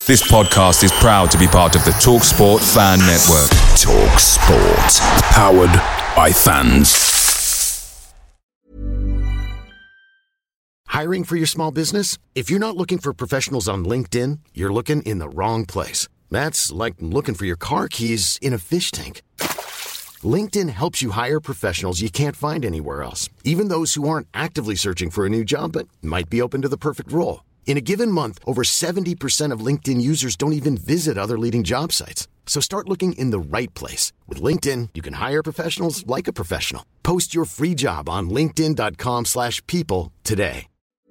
This podcast is proud to be part of the TalkSport Fan Network. TalkSport. Powered by fans. Hiring for your small business? If you're not looking for professionals on LinkedIn, you're looking in the wrong place. That's like looking for your car keys in a fish tank. LinkedIn helps you hire professionals you can't find anywhere else, even those who aren't actively searching for a new job but might be open to the perfect role. In a given month, over 70% of LinkedIn users don't even visit other leading job sites. So start looking in the right place. With LinkedIn, you can hire professionals like a professional. Post your free job on linkedin.com/people today.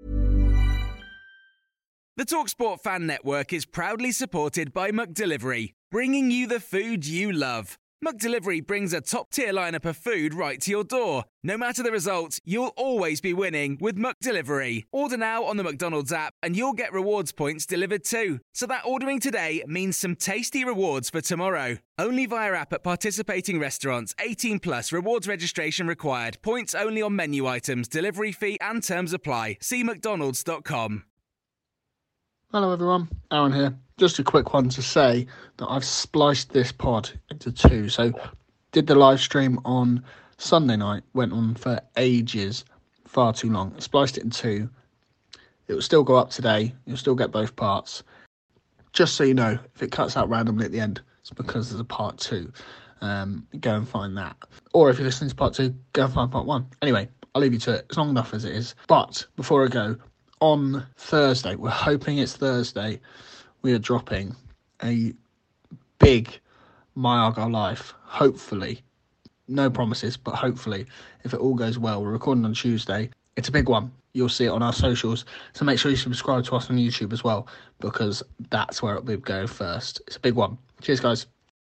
The TalkSport Fan Network is proudly supported by McDelivery, bringing you the food you love. McDelivery brings a top-tier lineup of food right to your door. No matter the result, you'll always be winning with McDelivery. Order now on the McDonald's app and you'll get rewards points delivered too. So that ordering today means some tasty rewards for tomorrow. Only via app at participating restaurants. 18 plus. Rewards registration required. Points only on menu items. Delivery fee and terms apply. See mcdonalds.com. Hello everyone, Aaron here. Just a quick one to say that I've spliced this pod into two. So did the live stream on Sunday night, went on for ages, far too long. Spliced it in two. It will still go up today. You'll still get both parts. Just so you know, if it cuts out randomly at the end, it's because there's a part two. Go and find that. Or if you're listening to part two, go and find part one. Anyway, I'll leave you to it. It's long enough as it is. But before I go, on Thursday, we're hoping it's Thursday, we are dropping a big My Argyle Life. Hopefully, no promises, but hopefully, if it all goes well, we're recording on Tuesday. It's a big one. You'll see it on our socials. So make sure you subscribe to us on YouTube as well, because that's where it'll be going first. It's a big one. Cheers, guys.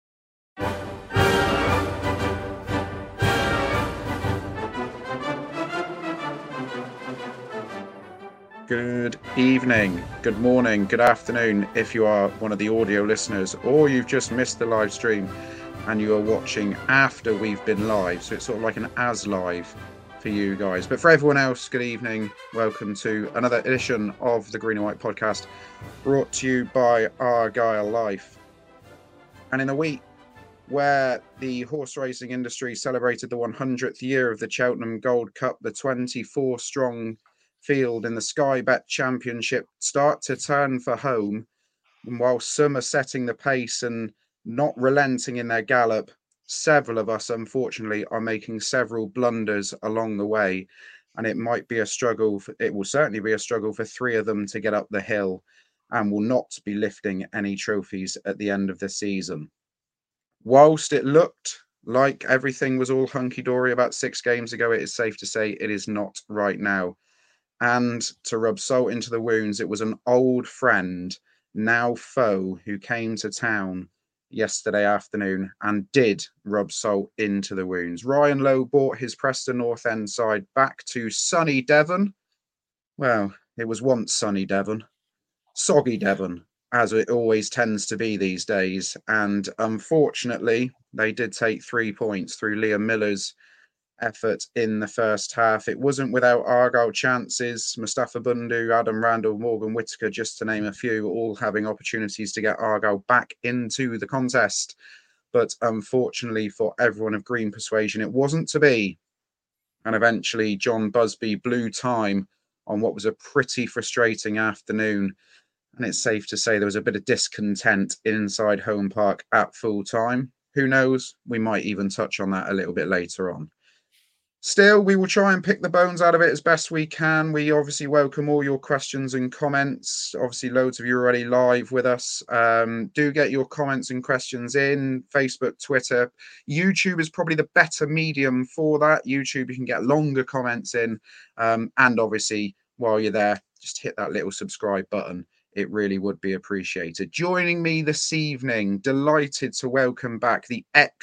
Good evening, good morning, good afternoon if you are one of the audio listeners, or you've just missed the live stream and you are watching after we've been live. So it's sort of like an as live for you guys. But for everyone else, good evening. Welcome to another edition of the Green and White podcast, brought to you by Argyle Life. And in a week where the horse racing industry celebrated the 100th year of the Cheltenham Gold Cup, the 24-strong field in the Sky Bet Championship start to turn for home, and while some are setting the pace and not relenting in their gallop, several of us unfortunately are making several blunders along the way, and it might be a struggle. It will certainly be a struggle for three of them to get up the hill, and will not be lifting any trophies at the end of the season. Whilst it looked like everything was all hunky-dory about 6 games ago, it is safe to say it is not right now. And to rub salt into the wounds, it was an old friend, now foe, who came to town yesterday afternoon and did rub salt into the wounds. Ryan Lowe brought his Preston North End side back to sunny Devon. Well, it was once sunny Devon. Soggy Devon, as it always tends to be these days. And unfortunately, they did take 3 points through Liam Miller's effort in the first half. It wasn't without Argyle chances. Mustafa Bundu, Adam Randall, Morgan Whittaker, just to name a few, all having opportunities to get Argyle back into the contest. But unfortunately for everyone of green persuasion, it wasn't to be. And eventually John Busby blew time on what was a pretty frustrating afternoon. And it's safe to say there was a bit of discontent inside Home Park at full time. Who knows? We might even touch on that a little bit later on. Still, we will try and pick the bones out of it as best we can. We obviously welcome all your questions and comments. Obviously, loads of you are already live with us. Do get your comments and questions in. Facebook, Twitter. YouTube is probably the better medium for that. YouTube, you can get longer comments in. And obviously, while you're there, just hit that little subscribe button. It really would be appreciated. Joining me this evening, delighted to welcome back the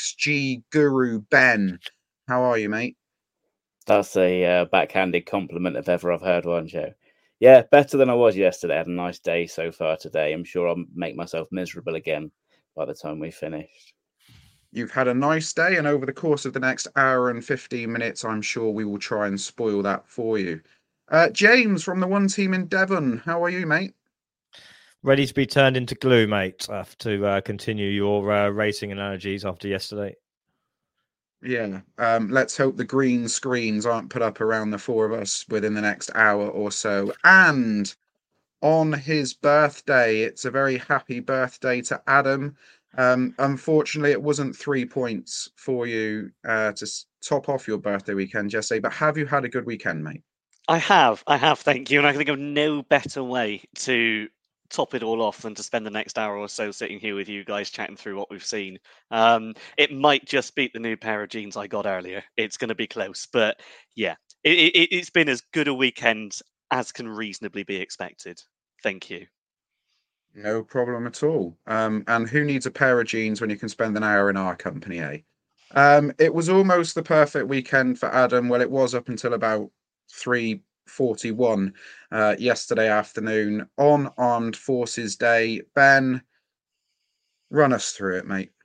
XG guru, Ben. How are you, mate? That's a backhanded compliment if ever I've heard one, Joe. Yeah, better than I was yesterday. I had a nice day so far today. I'm sure I'll make myself miserable again by the time we finish. You've had a nice day, and over the course of the next hour and 15 minutes, I'm sure we will try and spoil that for you. James from the One Team in Devon, how are you, mate? ready to be turned into glue, mate, to continue your racing analogies after yesterday? Yeah. Let's hope the green screens aren't put up around the four of us within the next hour or so. And on his birthday, it's a very happy birthday to Adam. Unfortunately, it wasn't 3 points for you to top off your birthday weekend, Jesse, but have you had a good weekend, mate? I have, thank you. And I can think of no better way to top it all off than to spend the next hour or so sitting here with you guys chatting through what we've seen. It might just beat the new pair of jeans I got earlier. It's going to be close. But yeah, it's been as good a weekend as can reasonably be expected. Thank you. No problem at all. And who needs a pair of jeans when you can spend an hour in our company, eh? It was almost the perfect weekend for Adam. Well, it was up until about 3:41 yesterday afternoon on Armed Forces Day. Ben, run us through it, mate.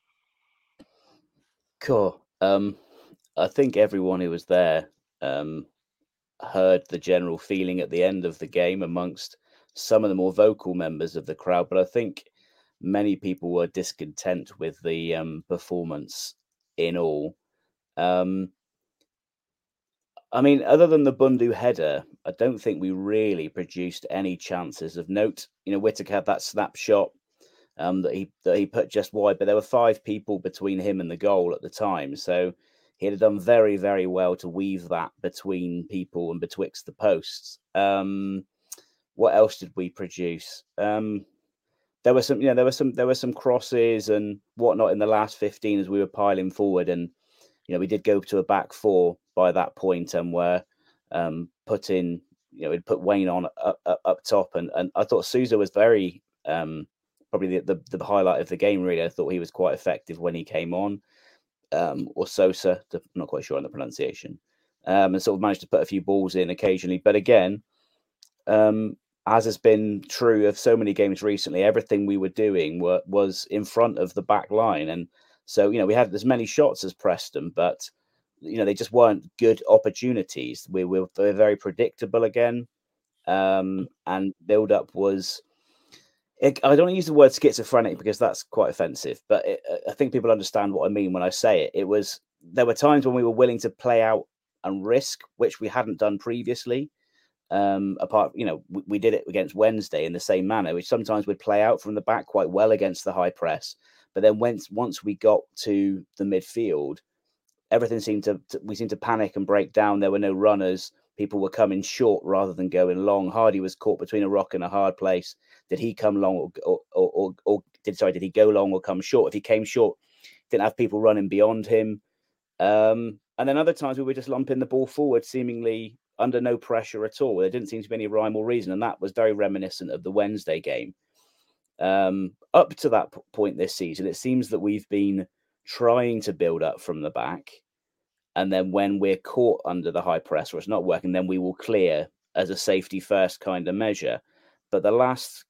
Cool. I think everyone who was there heard the general feeling at the end of the game amongst some of the more vocal members of the crowd, but I think many people were discontent with the performance in all. I mean, other than the Bundu header, I don't think we really produced any chances of note. You know, Whittaker had that snapshot that he put just wide, but there were 5 people between him and the goal at the time, so he had done very, very well to weave that between people and betwixt the posts. What else did we produce? There were some crosses and whatnot in the last 15 as we were piling forward, and we did go to a back 4 by that point, and were we'd put Wayne on up top, and I thought Sousa was very probably the highlight of the game. Really, I thought he was quite effective when he came on, or Sosa. I'm not quite sure on the pronunciation, and sort of managed to put a few balls in occasionally. But again, as has been true of so many games recently, everything we were doing was in front of the back line, and so we had as many shots as Preston, but they just weren't good opportunities. We were very predictable again, and build up was. I don't want to use the word schizophrenic because that's quite offensive, but I think people understand what I mean when I say it. There were times when we were willing to play out and risk, which we hadn't done previously. We did it against Wednesday in the same manner, which sometimes would play out from the back quite well against the high press. But then once we got to the midfield, everything seemed to panic and break down. There were no runners. People were coming short rather than going long. Hardy was caught between a rock and a hard place. Did he come long or did he go long or come short? If he came short, didn't have people running beyond him. And then other times we were just lumping the ball forward, seemingly under no pressure at all. There didn't seem to be any rhyme or reason, and that was very reminiscent of the Wednesday game. Up to that point this season, it seems that we've been trying to build up from the back, and then when we're caught under the high press or it's not working, then we will clear as a safety first kind of measure. But the last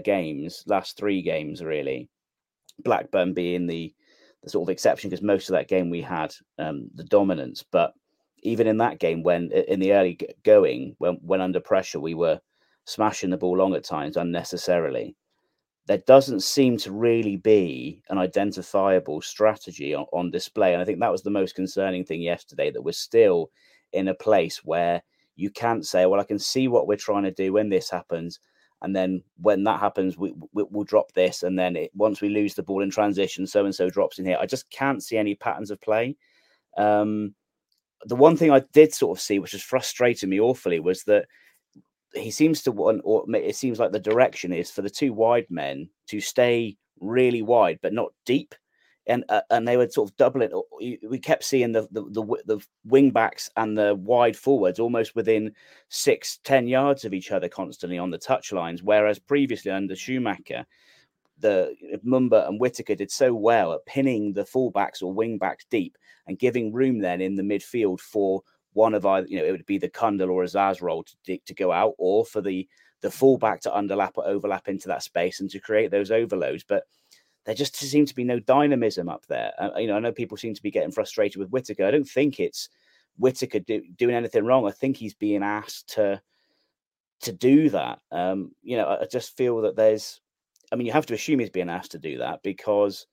3 games really, Blackburn being the sort of exception, because most of that game we had the dominance. But even in that game, when in the early going, when under pressure, we were smashing the ball long at times unnecessarily. There doesn't seem to really be an identifiable strategy on display. And I think that was the most concerning thing yesterday, that we're still in a place where you can't say, well, I can see what we're trying to do when this happens. And then when that happens, we'll drop this. And then once we lose the ball in transition, so-and-so drops in here. I just can't see any patterns of play. The one thing I did sort of see, which has frustrated me awfully, was that he seems to want, or it seems like the direction is for the 2 wide men to stay really wide, but not deep. And they would sort of double it. We kept seeing the wing backs and the wide forwards almost within 6-10 yards of each other constantly on the touch lines. Whereas previously under Schumacher, the Mumba and Whittaker did so well at pinning the fullbacks or wing backs deep and giving room then in the midfield for one of either, it would be the Kundal or a Zaz role to go out, or for the fullback to underlap or overlap into that space and to create those overloads. But there just seems to be no dynamism up there. I know people seem to be getting frustrated with Whittaker. I don't think it's Whittaker doing anything wrong. I think he's being asked to to do that. I just feel that there's. I mean, you have to assume he's being asked to do that because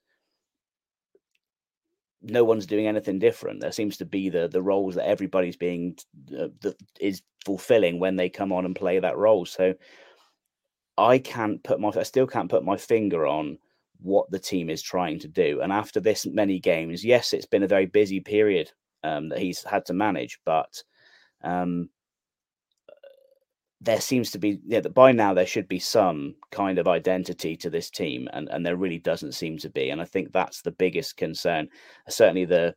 no one's doing anything different. There seems to be the roles that everybody's being is fulfilling when they come on and play that role. So I still can't put my finger on what the team is trying to do. And after this many games, yes, it's been a very busy period that he's had to manage, but there seems to be, that by now there should be some kind of identity to this team, and there really doesn't seem to be. And I think that's the biggest concern. Certainly the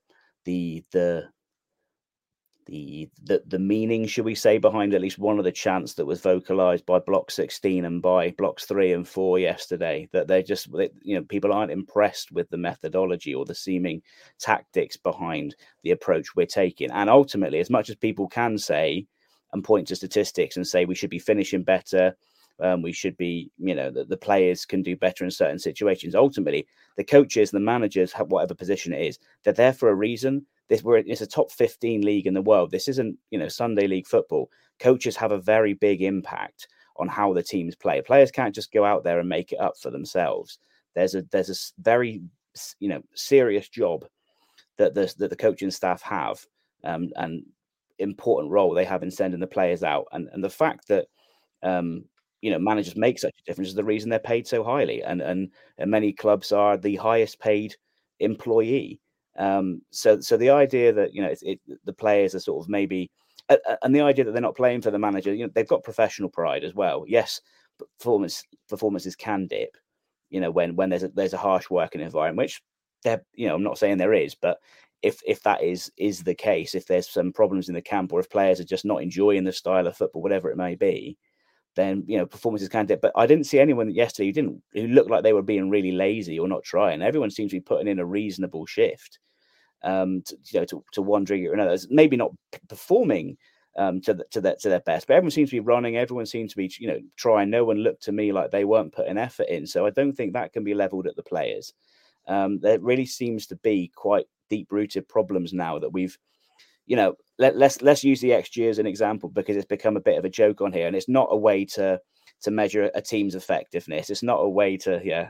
meaning, should we say, behind at least one of the chants that was vocalized by Block 16 and by Blocks 3 and 4 yesterday, that people aren't impressed with the methodology or the seeming tactics behind the approach we're taking. And ultimately, as much as people can say and point to statistics and say we should be finishing better, we should be, the players can do better in certain situations. Ultimately, the coaches, the managers, have whatever position it is, they're there for a reason. It's a top 15 league in the world. This isn't, Sunday league football. Coaches have a very big impact on how the teams play. Players can't just go out there and make it up for themselves. There's a very, serious job that the coaching staff have, and important role they have in sending the players out. And the fact that, managers make such a difference is the reason they're paid so highly. And many clubs are the highest paid employee. So the idea that the players are sort of maybe, and the idea that they're not playing for the manager, they've got professional pride as well. Yes, performances can dip, when there's a harsh working environment, which I'm not saying there is, but if that is the case, if there's some problems in the camp, or if players are just not enjoying the style of football, whatever it may be, then performances can dip. But I didn't see anyone yesterday who looked like they were being really lazy or not trying. Everyone seems to be putting in a reasonable shift, to one degree or another. Maybe not performing to their best, but everyone seems to be running. Everyone seems to be trying. No one looked to me like they weren't putting effort in. So I don't think that can be leveled at the players. There really seems to be quite deep-rooted problems now that we've. Let's use the XG as an example, because it's become a bit of a joke on here, and it's not a way to measure a team's effectiveness. It's not a way to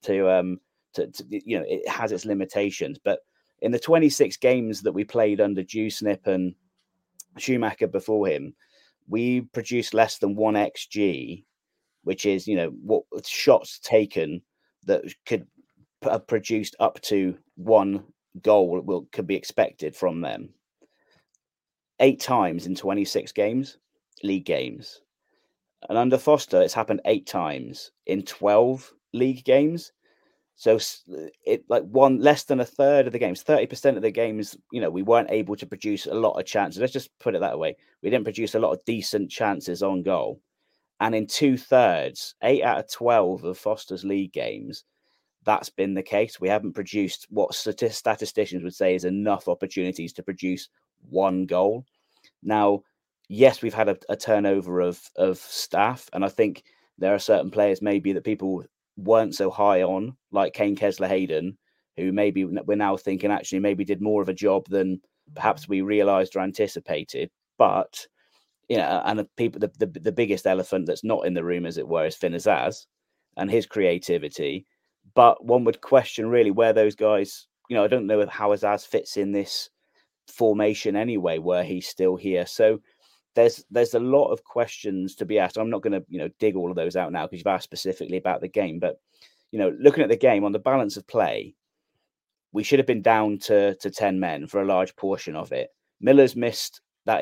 it has its limitations. But in the 26 games that we played under Dewsnip and Schumacher before him, we produced less than 1 XG, which is what shots taken that could have produced up to 1 goal could be expected from them. 8 times in 26 games, league games. And under Foster, it's happened 8 times in 12 league games. So it less than a third of the games, 30% of the games, we weren't able to produce a lot of chances. Let's just put it that way. We didn't produce a lot of decent chances on goal. And in 2/3, 8 out of 12 of Foster's league games, that's been the case. We haven't produced what statisticians would say is enough opportunities to produce 1 goal. Now, yes, we've had a turnover of staff, and I think there are certain players maybe that people weren't so high on, like Kane Kessler-Hayden, who maybe we're now thinking actually maybe did more of a job than perhaps we realised or anticipated. But and the biggest elephant that's not in the room, as it were, is Finn Azaz and his creativity. But one would question really where those guys, I don't know how Azaz fits in this formation anyway, where he's still here. So there's a lot of questions to be asked. I'm not going to, dig all of those out now because you've asked specifically about the game. But, looking at the game on the balance of play, we should have been down to 10 men for a large portion of it. Miller's missed,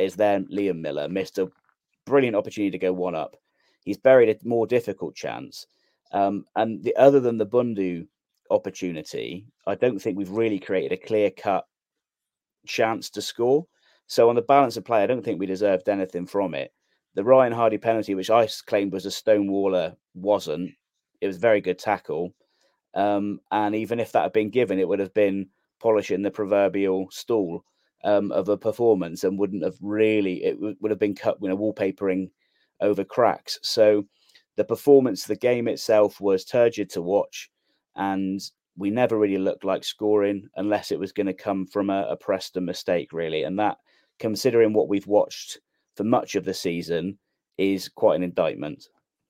Liam Miller missed a brilliant opportunity to go 1-up. He's buried a more difficult chance. And other than the Bundu opportunity, I don't think we've really created a clear-cut chance to score. So on the balance of play, I don't think we deserved anything from it. The Ryan Hardy penalty, which I claimed was a stonewaller, wasn't. It was a very good tackle. And even if that had been given, it would have been polishing the proverbial stool of a performance, and wouldn't have really, it would have been cut, wallpapering over cracks. So the performance, the game itself was turgid to watch, and we never really looked like scoring unless it was going to come from a Preston mistake, really. And that, considering what we've watched for much of the season, is quite an indictment.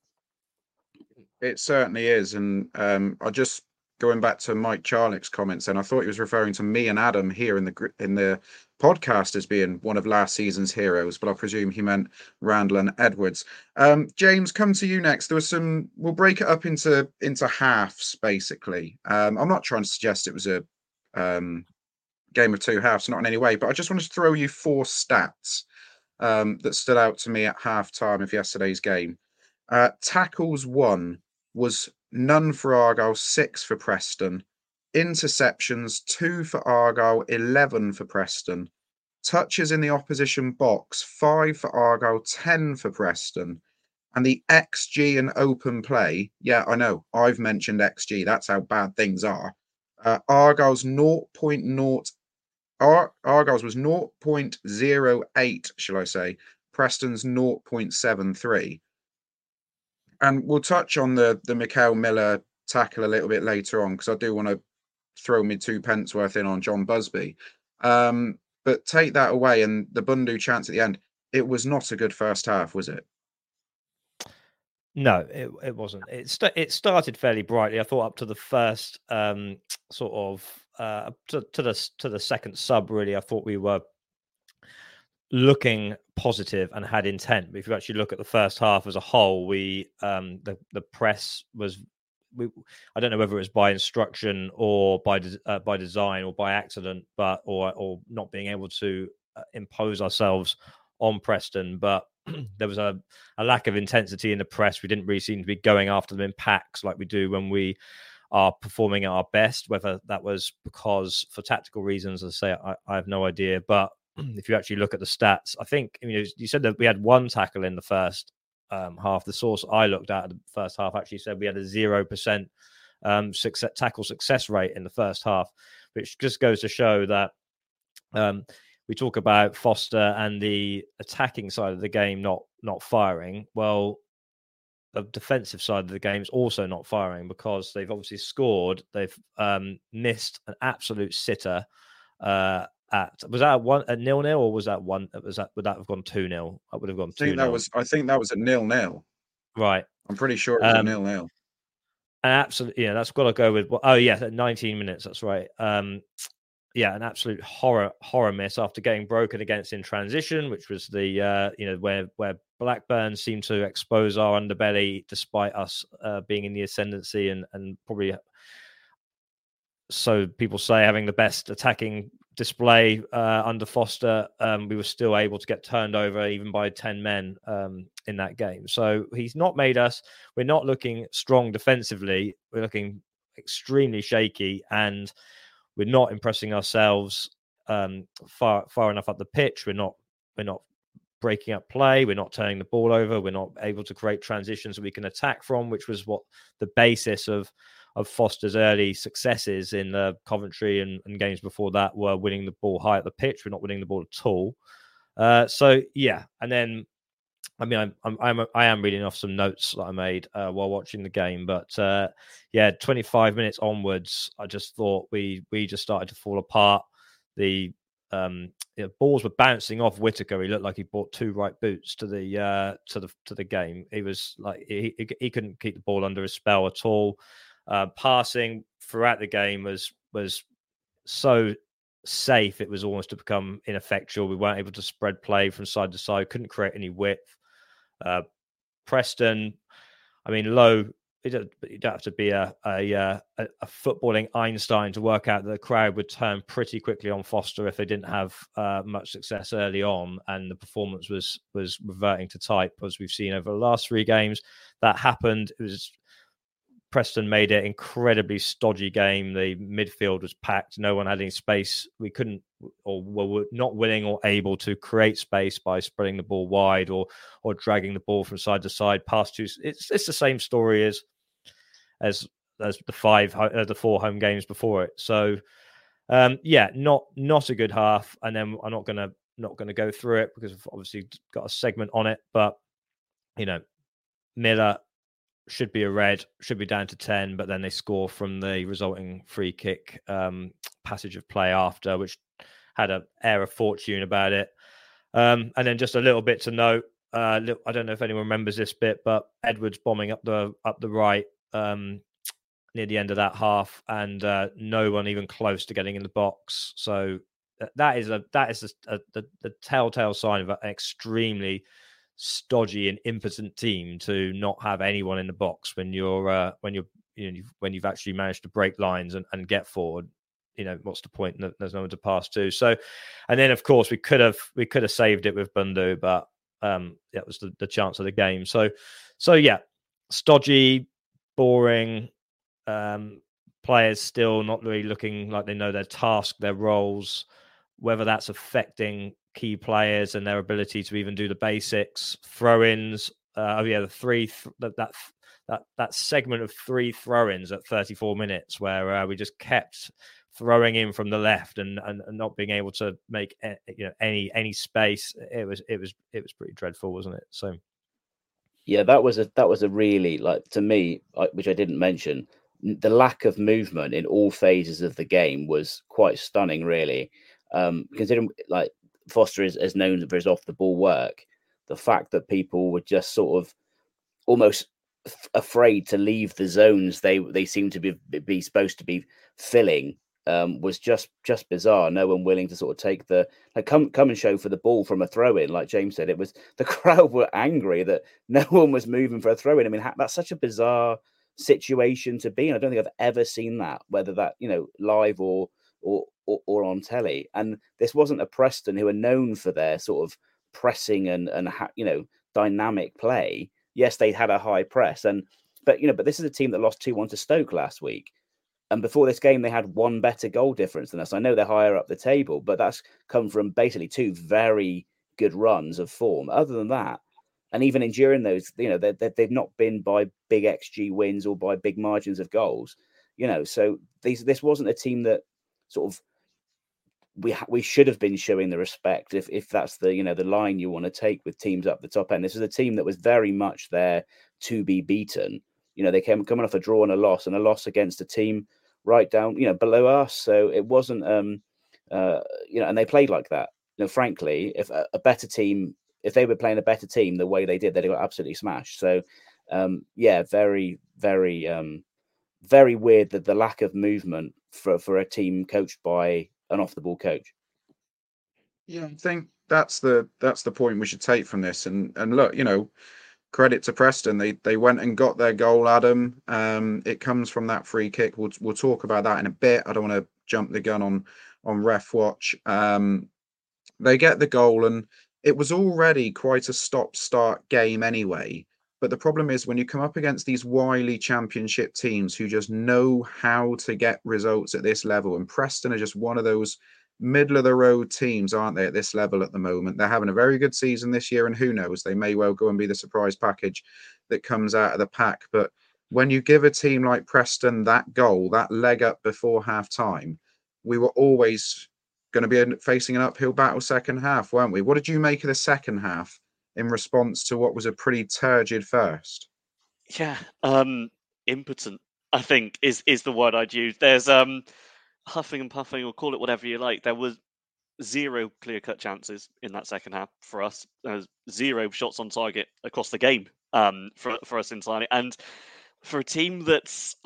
It certainly is. And I just going back to Mike Charlick's comments, and I thought he was referring to me and Adam here in the podcast as being one of last season's heroes, but I presume he meant Randall and Edwards. James, come to you next. There was some. We'll break it up into halves, basically. I'm not trying to suggest it was a game of two halves, not in any way, but I just wanted to throw you 4 stats that stood out to me at half-time of yesterday's game. Tackles 1 was none for Argyle, 6 for Preston. Interceptions 2 for Argyle, 11 for Preston. Touches in the opposition box 5 for Argyle, 10 for Preston. And the XG and open play, yeah, I know, I've mentioned XG, that's how bad things are. Argyle's 0.0 Argyle's was 0.08, shall I say. Preston's 0.73. And we'll touch on the Mikael Miller tackle a little bit later on, because I do want to throw me 2 pence worth in on John Busby. But take that away, and the Bundu chance at the end, it was not a good first half, was it? No, it wasn't. It started fairly brightly. I thought up to the first sort of to the second sub. Really, I thought we were looking positive and had intent. But if you actually look at the first half as a whole, we the press was. I don't know whether it was by instruction or by design or by accident, but or not being able to impose ourselves on Preston, but there was a lack of intensity in the press. We didn't really seem to be going after them in packs like we do when we are performing at our best. Whether that was because for tactical reasons, as I say, I have no idea. But if you actually look at the stats, I think you said that we had 1 tackle in the first half. The source I looked at the first half actually said we had a 0% tackle success rate in the first half, which just goes to show that we talk about Foster and the attacking side of the game not firing. Well, the defensive side of the game is also not firing, because they've obviously scored. They've missed an absolute sitter. Was that a 0-0 or was that one? Would that have gone 2-0? I would have gone 2-0. I think that was a 0-0. Right. I'm pretty sure it was a 0-0. And absolutely, yeah, that's got to go with. Oh yeah, 19 minutes. That's right. Yeah, an absolute horror miss after getting broken against in transition, which was the where Blackburn seemed to expose our underbelly despite us being in the ascendancy and probably, so people say, having the best attacking display under Foster. We were still able to get turned over even by 10 men in that game. So he's not made us. We're not looking strong defensively. We're looking extremely shaky, and we're not impressing ourselves far enough up the pitch. We're not breaking up play. We're not turning the ball over. We're not able to create transitions that we can attack from, which was what the basis of Foster's early successes in the Coventry and games before that were: winning the ball high at the pitch. We're not winning the ball at all. So yeah, and then I mean, I am reading off some notes that I made while watching the game, but 25 minutes onwards, I just thought we just started to fall apart. The balls were bouncing off Whittaker. He looked like he bought 2 right boots to the game. He was like he couldn't keep the ball under his spell at all. Passing throughout the game was so safe, it was almost to become ineffectual. We weren't able to spread play from side to side. Couldn't create any width. Preston, I mean, Lowe. You don't have to be a footballing Einstein to work out that the crowd would turn pretty quickly on Foster if they didn't have much success early on, and the performance was reverting to type, as we've seen over the last 3 games. That happened. It was Preston made it incredibly stodgy game. The midfield was packed. No one had any space. We couldn't, or were not willing or able to create space by spreading the ball wide or dragging the ball from side to side. Past 2, it's the same story as the 4 home games before it. So not a good half. And then I'm not gonna go through it because we've obviously got a segment on it. But Miller should be a red, should be down to 10, but then they score from the resulting free kick passage of play after, which had an air of fortune about it. And then just a little bit to note, I don't know if anyone remembers this bit, but Edwards bombing up the right near the end of that half, and no one even close to getting in the box. So that is the telltale sign of an extremely stodgy and impotent team to not have anyone in the box when you've actually managed to break lines and get forward. What's the point? There's no one to pass to. So, and then of course we could have saved it with Bundu, but that was the chance of the game. So yeah, stodgy, boring. Players still not really looking like they know their task, their roles, whether that's affecting key players and their ability to even do the basics. Throw-ins, that segment of 3 throw-ins at 34 minutes where we just kept throwing in from the left and not being able to make any space. It was pretty dreadful, wasn't it? So yeah, that was a really, like, to me, which I didn't mention, the lack of movement in all phases of the game was quite stunning, really. Considering, like, Foster is known for his off the ball work, the fact that people were just sort of almost afraid to leave the zones they seem to be supposed to be filling was just bizarre. No one willing to sort of take come and show for the ball from a throw in. Like James said, it was, the crowd were angry that no one was moving for a throw in. I mean, that's such a bizarre situation to be in. I don't think I've ever seen that, whether that live or on telly. And this wasn't a Preston who are known for their sort of pressing and dynamic play. Yes, they had a high press, but this is a team that lost 2-1 to Stoke last week. And before this game, they had one better goal difference than us. I know they're higher up the table, but that's come from basically 2 very good runs of form. Other than that, and even enduring those, they've not been by big XG wins or by big margins of goals. So this wasn't a team that sort of we should have been showing the respect, if that's the the line you want to take with teams up the top end. This is a team that was very much there to be beaten. They came coming off a draw and a loss against a team right down below us. So it wasn't and they played like that. Frankly, if a better team, if they were playing a better team the way they did, they'd got absolutely smashed. So very, very, very weird that the lack of movement for a team coached by an off the ball coach. Yeah, I think that's the point we should take from this. And look, credit to Preston. They went and got their goal, Adam. It comes from that free kick. We'll talk about that in a bit. I don't want to jump the gun on Ref Watch. They get the goal, and it was already quite a stop-start game anyway. But the problem is when you come up against these wily championship teams who just know how to get results at this level, and Preston are just one of those middle-of-the-road teams, aren't they, at this level at the moment? They're having a very good season this year, and who knows, they may well go and be the surprise package that comes out of the pack. But when you give a team like Preston that goal, that leg up before half-time, we were always going to be facing an uphill battle second half, weren't we? What did you make of the second half in response to what was a pretty turgid first? Yeah, impotent, I think, is the word I'd use. There's huffing and puffing, or call it whatever you like. There was 0 clear-cut chances in that second half for us. There was 0 shots on target across the game for us entirely. And for a team that's,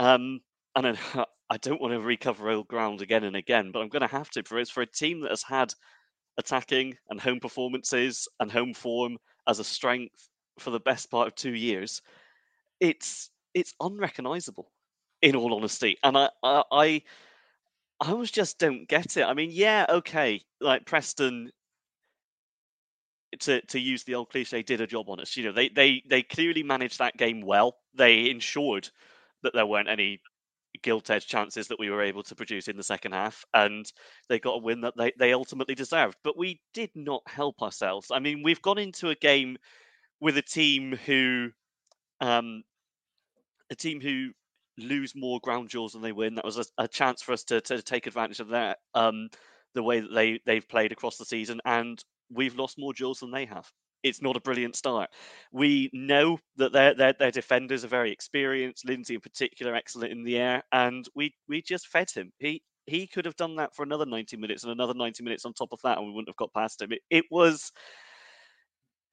I don't want to recover old ground again and again, but I'm going to have to. For a team that has had attacking and home performances and home form as a strength for the best part of 2 years, it's unrecognizable, in all honesty. And I almost just don't get it. I mean, yeah, okay, like Preston, to use the old cliche, did a job on us. They clearly managed that game well. They ensured that there weren't any gilt-edged chances that we were able to produce in the second half, and they got a win that they ultimately deserved. But we did not help ourselves. I mean, we've gone into a game with a team who lose more ground duels than they win. That was a chance for us to take advantage of that, the way that they've played across the season, and we've lost more duels than they have. It's not a brilliant start. We know that their defenders are very experienced. Lindsay, in particular, excellent in the air, and we just fed him. He could have done that for another 90 minutes and another 90 minutes on top of that, and we wouldn't have got past him. It was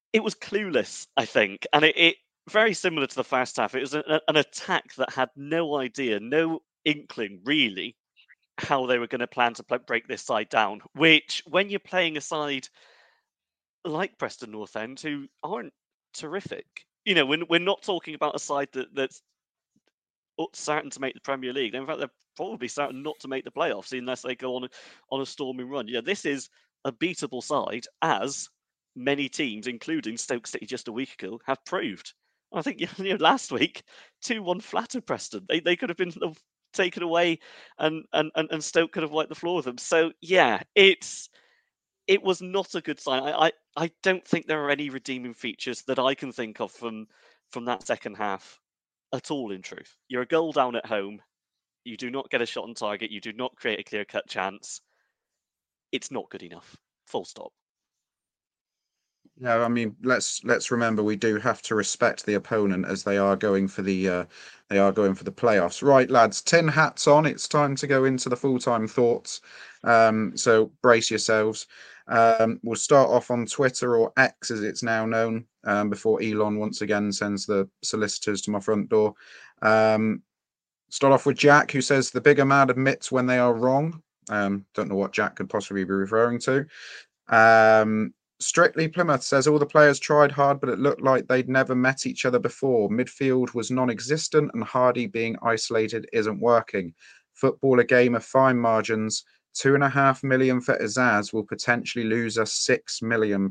it was clueless, I think, and it very similar to the first half. It was an attack that had no idea, no inkling, really, how they were going to plan to break this side down. Which, when you're playing a side like Preston North End, who aren't terrific, we're not talking about a side that's certain to make the Premier League. In fact, they're probably certain not to make the playoffs unless they go on a storming run. This is a beatable side, as many teams, including Stoke City just a week ago, have proved. I think last week 2-1 flattered Preston. They could have been taken away, and Stoke could have wiped the floor with them. So yeah, it was not a good sign. I don't think there are any redeeming features that I can think of from that second half at all, in truth. You're a goal down at home. You do not get a shot on target. You do not create a clear-cut chance. It's not good enough. Full stop. No, I mean, let's remember we do have to respect the opponent, as they are going for the playoffs. Right, lads, tin hats on. It's time to go into the full-time thoughts. So brace yourselves. We'll start off on Twitter, or X as it's now known, before Elon once again sends the solicitors to my front door. Start off with Jack, who says the bigger man admits when they are wrong. Don't know what Jack could possibly be referring to. Strictly Plymouth says all the players tried hard, but it looked like they'd never met each other before. Midfield was non-existent, and Hardy being isolated isn't working. Football a game of fine margins. 2.5 million for Azaz will potentially lose us £6 million.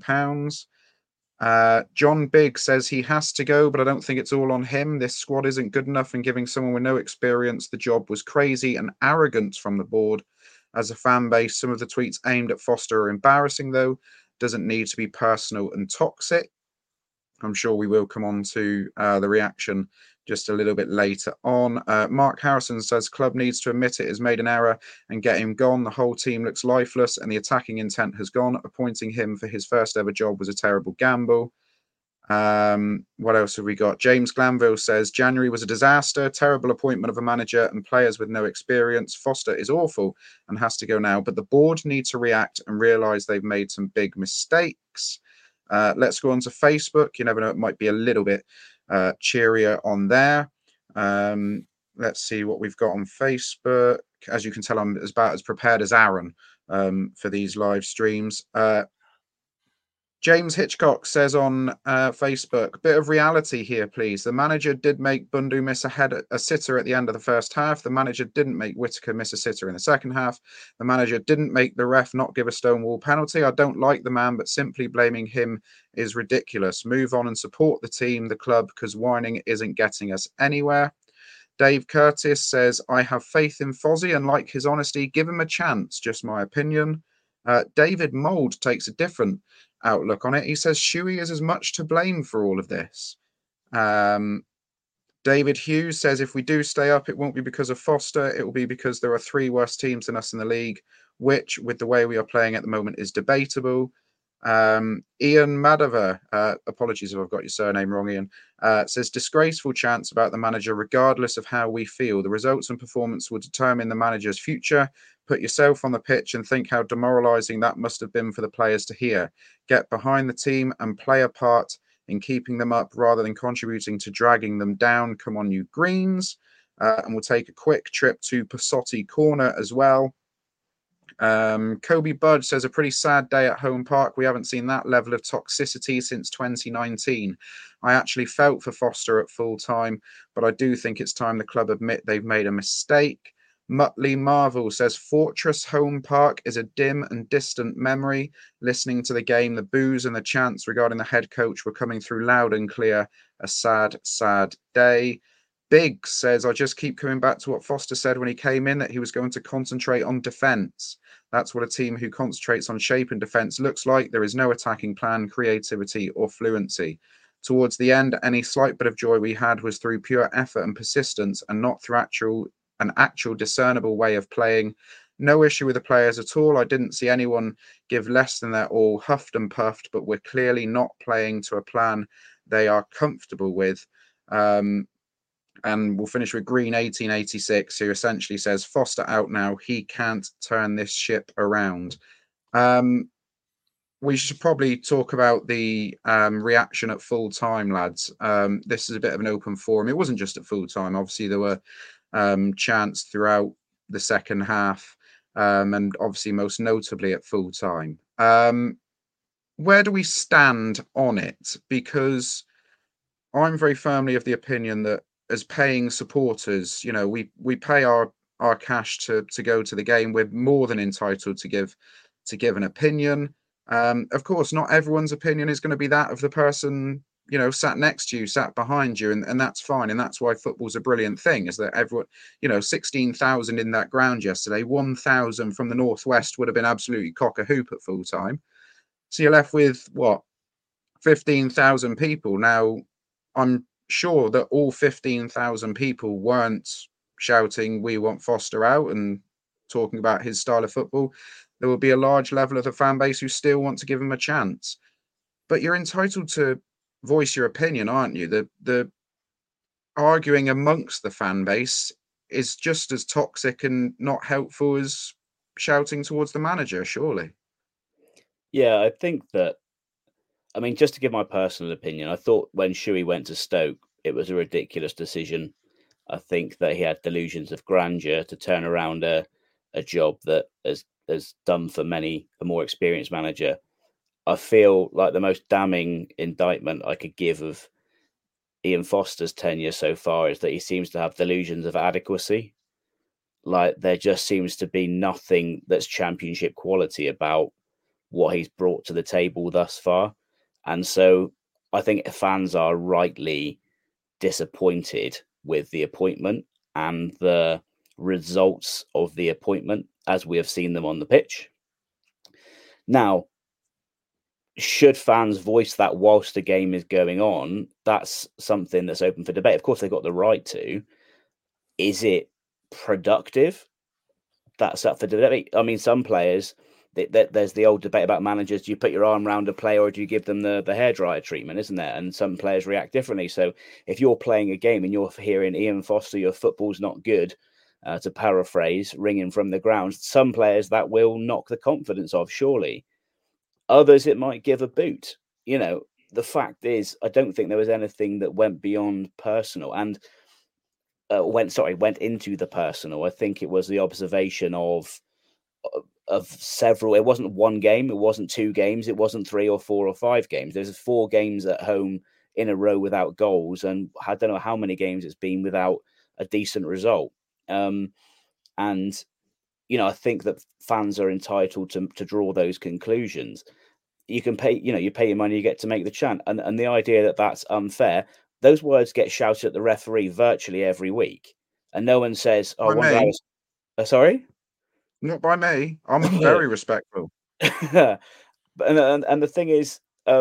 John Bigg says he has to go, but I don't think it's all on him. This squad isn't good enough, and giving someone with no experience the job was crazy and arrogant from the board. As a fan base, some of the tweets aimed at Foster are embarrassing, though. Doesn't need to be personal and toxic. I'm sure we will come on to the reaction just a little bit later on. Mark Harrison says club needs to admit it has made an error and get him gone. The whole team looks lifeless and the attacking intent has gone. Appointing him for his first ever job was a terrible gamble. What else have we got? James Glanville says January was a disaster, terrible appointment of a manager and players with no experience. Foster is awful and has to go now, but the board need to react and realise they've made some big mistakes. Let's go on to Facebook. You never know, it might be a little bit cheerier on there. Let's see what we've got on Facebook. As you can tell, I'm about as prepared as Aaron for these live streams. James Hitchcock says on Facebook, bit of reality here, please. The manager did make Bundu miss a sitter at the end of the first half. The manager didn't make Whittaker miss a sitter in the second half. The manager didn't make the ref not give a Stonewall penalty. I don't like the man, but simply blaming him is ridiculous. Move on and support the team, the club, because whining isn't getting us anywhere. Dave Curtis says, I have faith in Fozzie and like his honesty. Give him a chance. Just my opinion. David Mould takes a different outlook on it. He says Shuey is as much to blame for all of this. David Hughes says if we do stay up, it won't be because of Foster. It will be because there are 3 worse teams than us in the league, which, with the way we are playing at the moment, is debatable. Ian Madova, apologies if I've got your surname wrong, Ian, says disgraceful chants about the manager regardless of how we feel. The results and performance will determine the manager's future. Put yourself on the pitch and think how demoralising that must have been for the players to hear. Get behind the team and play a part in keeping them up rather than contributing to dragging them down. Come on, you Greens. And we'll take a quick trip to Passotti Corner as well. Kobe Budge says a pretty sad day at Home Park. We haven't seen that level of toxicity since 2019. I actually felt for Foster at full time, but I do think it's time the club admit they've made a mistake. Muttley Marvel says Fortress Home Park is a dim and distant memory. Listening to the game, the boos and the chants regarding the head coach were coming through loud and clear. A sad, sad day. Biggs says, I just keep coming back to what Foster said when he came in, that he was going to concentrate on defence. That's what a team who concentrates on shape and defence looks like. There is no attacking plan, creativity or fluency. Towards the end, any slight bit of joy we had was through pure effort and persistence and not through an actual discernible way of playing. No issue with the players at all. I didn't see anyone give less than their all, huffed and puffed, but we're clearly not playing to a plan they are comfortable with. And we'll finish with Green 1886, who essentially says, Foster out now. He can't turn this ship around. What we should probably talk about the reaction at full time, lads. This is a bit of an open forum. It wasn't just at full time. Obviously, there were chants throughout the second half, and obviously most notably at full time. Where do we stand on it? Because I'm very firmly of the opinion that as paying supporters, we pay our cash to go to the game. We're more than entitled to give an opinion. Of course, not everyone's opinion is going to be that of the person, sat next to you, sat behind you, and that's fine. And that's why football's a brilliant thing, is that everyone, 16,000 in that ground yesterday, 1,000 from the Northwest would have been absolutely cock a hoop at full time. So you're left with what, 15,000 people. Now, I'm sure that all 15,000 people weren't shouting, "We want Foster out," and talking about his style of football. There will be a large level of the fan base who still want to give him a chance. But you're entitled to voice your opinion, aren't you? The arguing amongst the fan base is just as toxic and not helpful as shouting towards the manager, surely. Yeah, I think that, just to give my personal opinion, I thought when Shuey went to Stoke, it was a ridiculous decision. I think that he had delusions of grandeur to turn around a job that has done for many a more experienced manager. I feel like the most damning indictment I could give of Ian Foster's tenure so far is that he seems to have delusions of adequacy. Like, there just seems to be nothing that's championship quality about what he's brought to the table thus far. And so I think fans are rightly disappointed with the appointment and the results of the appointment as we have seen them on the pitch. Now, should fans voice that whilst the game is going on? That's something that's open for debate. Of course, they've got the right to. Is it productive? That's up for debate. Some players, there's the old debate about managers. Do you put your arm around a player or do you give them the hairdryer treatment, isn't there? And some players react differently. So if you're playing a game and you're hearing Ian Foster, your football's not good, to paraphrase, ringing from the ground, some players that will knock the confidence of, surely. Others, it might give a boot. The fact is, I don't think there was anything that went beyond personal and went into the personal. I think it was the observation of several. It wasn't one game. It wasn't two games. It wasn't 3 or 4 or 5 games. There's 4 games at home in a row without goals, and I don't know how many games it's been without a decent result. I think that fans are entitled to draw those conclusions. You can pay, you pay your money, you get to make the chant. And the idea that that's unfair, those words get shouted at the referee virtually every week. And no one says, "Oh, I wonder how it's..." Sorry? Not by me. I'm very respectful. And the thing is,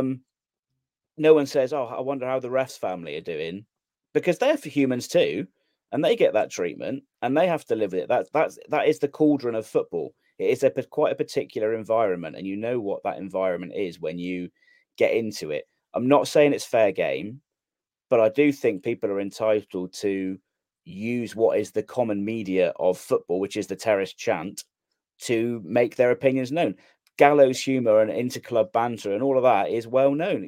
no one says, "Oh, I wonder how the refs' family are doing," because they're for humans too. And they get that treatment, and they have to live with it. That is the cauldron of football. It is quite a particular environment, and you know what that environment is when you get into it. I'm not saying it's fair game, but I do think people are entitled to use what is the common media of football, which is the terrace chant, to make their opinions known. Gallows humour and interclub banter and all of that is well known.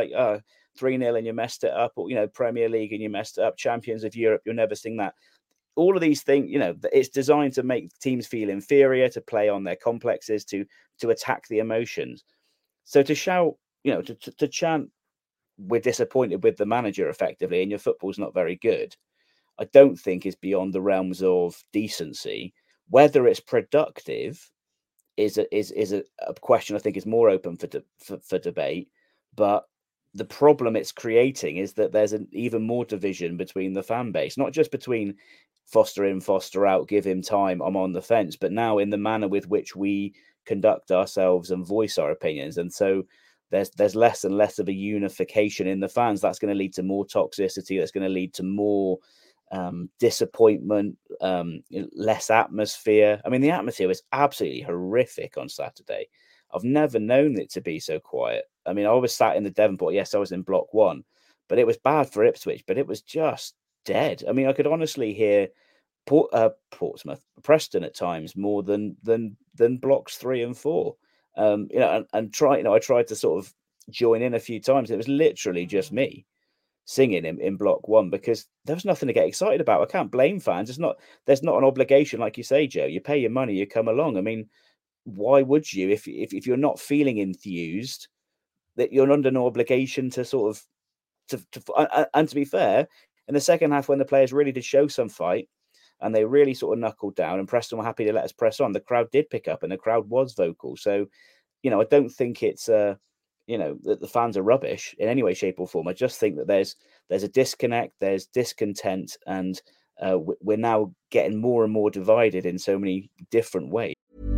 3-0 and you messed it up, or Premier League and you messed it up, Champions of Europe, you'll never sing that. All of these things, it's designed to make teams feel inferior, to play on their complexes, to attack the emotions. So to shout, to chant, "We're disappointed with the manager," effectively, and your football's not very good, I don't think is beyond the realms of decency. Whether it's productive is a question I think is more open for debate, but the problem it's creating is that there's an even more division between the fan base, not just between Foster in, Foster out, give him time, I'm on the fence, but now in the manner with which we conduct ourselves and voice our opinions. And so there's less and less of a unification in the fans. That's going to lead to more toxicity. That's going to lead to more disappointment, less atmosphere. The atmosphere was absolutely horrific on Saturday. I've never known it to be so quiet. I was sat in the Devonport. Yes, I was in Block 1, but it was bad for Ipswich, but it was just dead. I could honestly hear Portsmouth, Preston at times more than Blocks 3 and 4. and try. I tried to sort of join in a few times. It was literally just me singing in block one because there was nothing to get excited about. I can't blame fans. There's not an obligation, like you say, Joe. You pay your money, you come along. I mean, why would you if you're not feeling enthused? That you're under no obligation to sort of and to be fair, in the second half when the players really did show some fight and they really sort of knuckled down and Preston were happy to let us press on, the crowd did pick up and the crowd was vocal. So, I don't think it's that the fans are rubbish in any way, shape or form. I just think that there's a disconnect, there's discontent, and we're now getting more and more divided in so many different ways.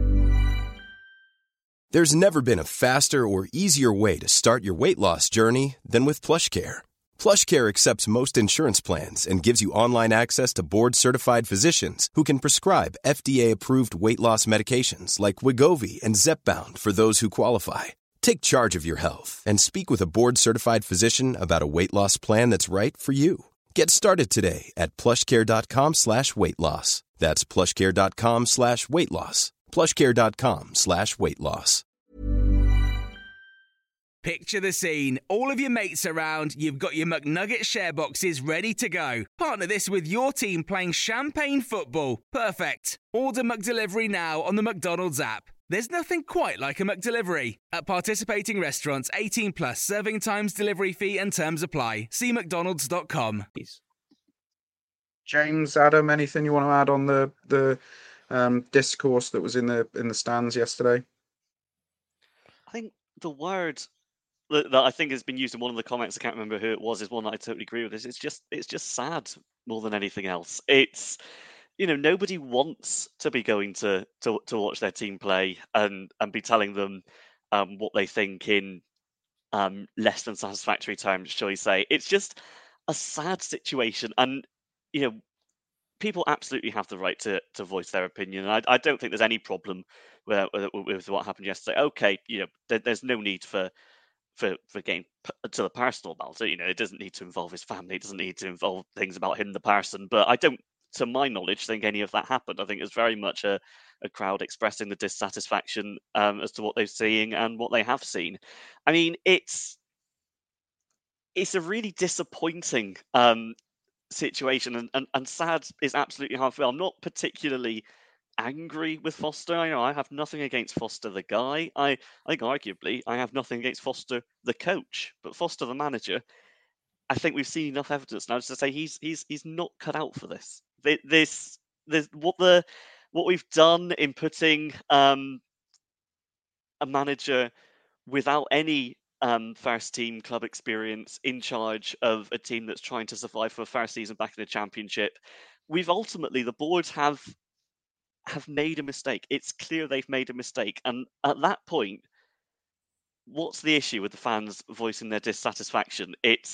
There's never been a faster or easier way to start your weight loss journey than with PlushCare. PlushCare accepts most insurance plans and gives you online access to board-certified physicians who can prescribe FDA-approved weight loss medications like Wegovy and Zepbound for those who qualify. Take charge of your health and speak with a board-certified physician about a weight loss plan that's right for you. Get started today at plushcare.com/weight-loss. That's plushcare.com/weight-loss. plushcare.com/weight-loss. Picture the scene. All of your mates around, you've got your McNugget share boxes ready to go. Partner this with your team playing champagne football. Perfect. Order McDelivery now on the McDonald's app. There's nothing quite like a McDelivery. At participating restaurants, 18 plus, serving times, delivery fee and terms apply. See mcdonalds.com. James, Adam, anything you want to add on the discourse that was in the stands yesterday? I think the word that I think has been used in one of the comments, I can't remember who it was, is one that I totally agree with. It's just sad more than anything else. It's nobody wants to be going to watch their team play and be telling them what they think in less than satisfactory terms, shall we say. It's just a sad situation, and people absolutely have the right to voice their opinion. And I don't think there's any problem with what happened yesterday. Okay, there's no need for getting to the personal about it. It doesn't need to involve his family. It doesn't need to involve things about him, the person. But I don't, to my knowledge, think any of that happened. I think it's very much a crowd expressing the dissatisfaction as to what they're seeing and what they have seen. I mean, it's a really disappointing situation, and sad is absolutely how I feel. I'm not particularly angry with Foster. I have nothing against Foster the guy. I think arguably I have nothing against Foster the coach, but Foster the manager, I think we've seen enough evidence now to say he's not cut out for this. This what we've done in putting a manager without any first team club experience in charge of a team that's trying to survive for a first season back in the Championship. We've ultimately, the boards have made a mistake. It's clear they've made a mistake, and at that point, what's the issue with the fans voicing their dissatisfaction? It's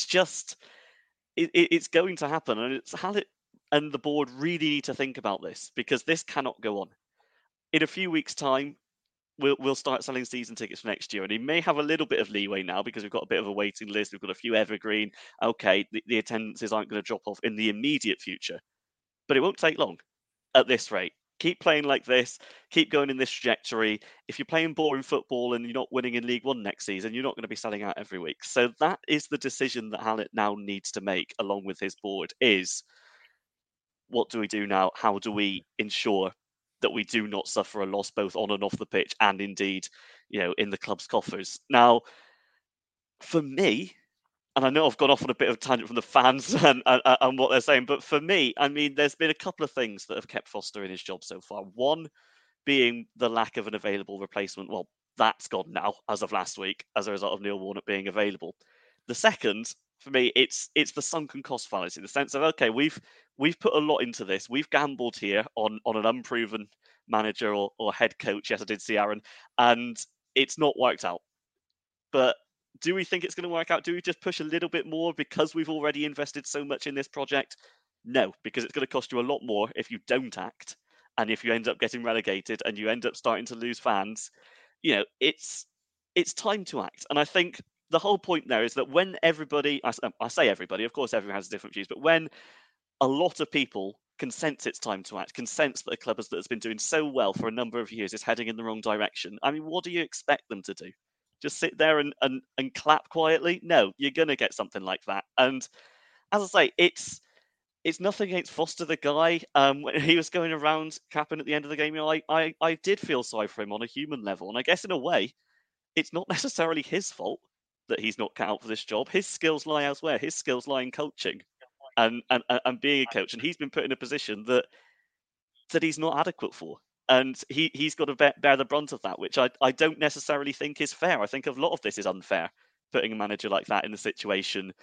going to happen, and it's and the board really need to think about this, because this cannot go on. In a few weeks' time, we'll start selling season tickets for next year, and he may have a little bit of leeway now because we've got a bit of a waiting list. We've got a few evergreen. Okay, the attendances aren't going to drop off in the immediate future, but it won't take long at this rate. Keep playing like this, keep going in this trajectory. If you're playing boring football and you're not winning in League One next season, you're not going to be selling out every week. So that is the decision that Hallett now needs to make, along with his board, is what do we do now? How do we ensure that we do not suffer a loss both on and off the pitch, and indeed, in the club's coffers? Now, for me, and I know I've gone off on a bit of a tangent from the fans and what they're saying, but for me, I mean, there's been a couple of things that have kept Foster in his job so far. One being the lack of an available replacement. Well, that's gone now as of last week as a result of Neil Warnock being available. The second, for me, it's the sunken cost fallacy, in the sense of, okay, we've put a lot into this. We've gambled here on an unproven manager or head coach. Yes, I did see Aaron, and it's not worked out. But do we think it's going to work out? Do we just push a little bit more because we've already invested so much in this project? No, because it's going to cost you a lot more if you don't act, and if you end up getting relegated and you end up starting to lose fans. It's time to act. And I think the whole point there is that when everybody, I say everybody, of course everyone has different views, but when a lot of people can sense it's time to act, can sense that a club that's been doing so well for a number of years is heading in the wrong direction. I mean, what do you expect them to do? Just sit there and clap quietly? No, you're going to get something like that. And as I say, it's nothing against Foster, the guy. When he was going around capping at the end of the game, I did feel sorry for him on a human level. And I guess in a way, it's not necessarily his fault that he's not cut out for this job. His skills lie elsewhere. His skills lie in coaching and being a coach. And he's been put in a position that he's not adequate for. And he's got to bear the brunt of that, which I don't necessarily think is fair. I think a lot of this is unfair, putting a manager like that in the situation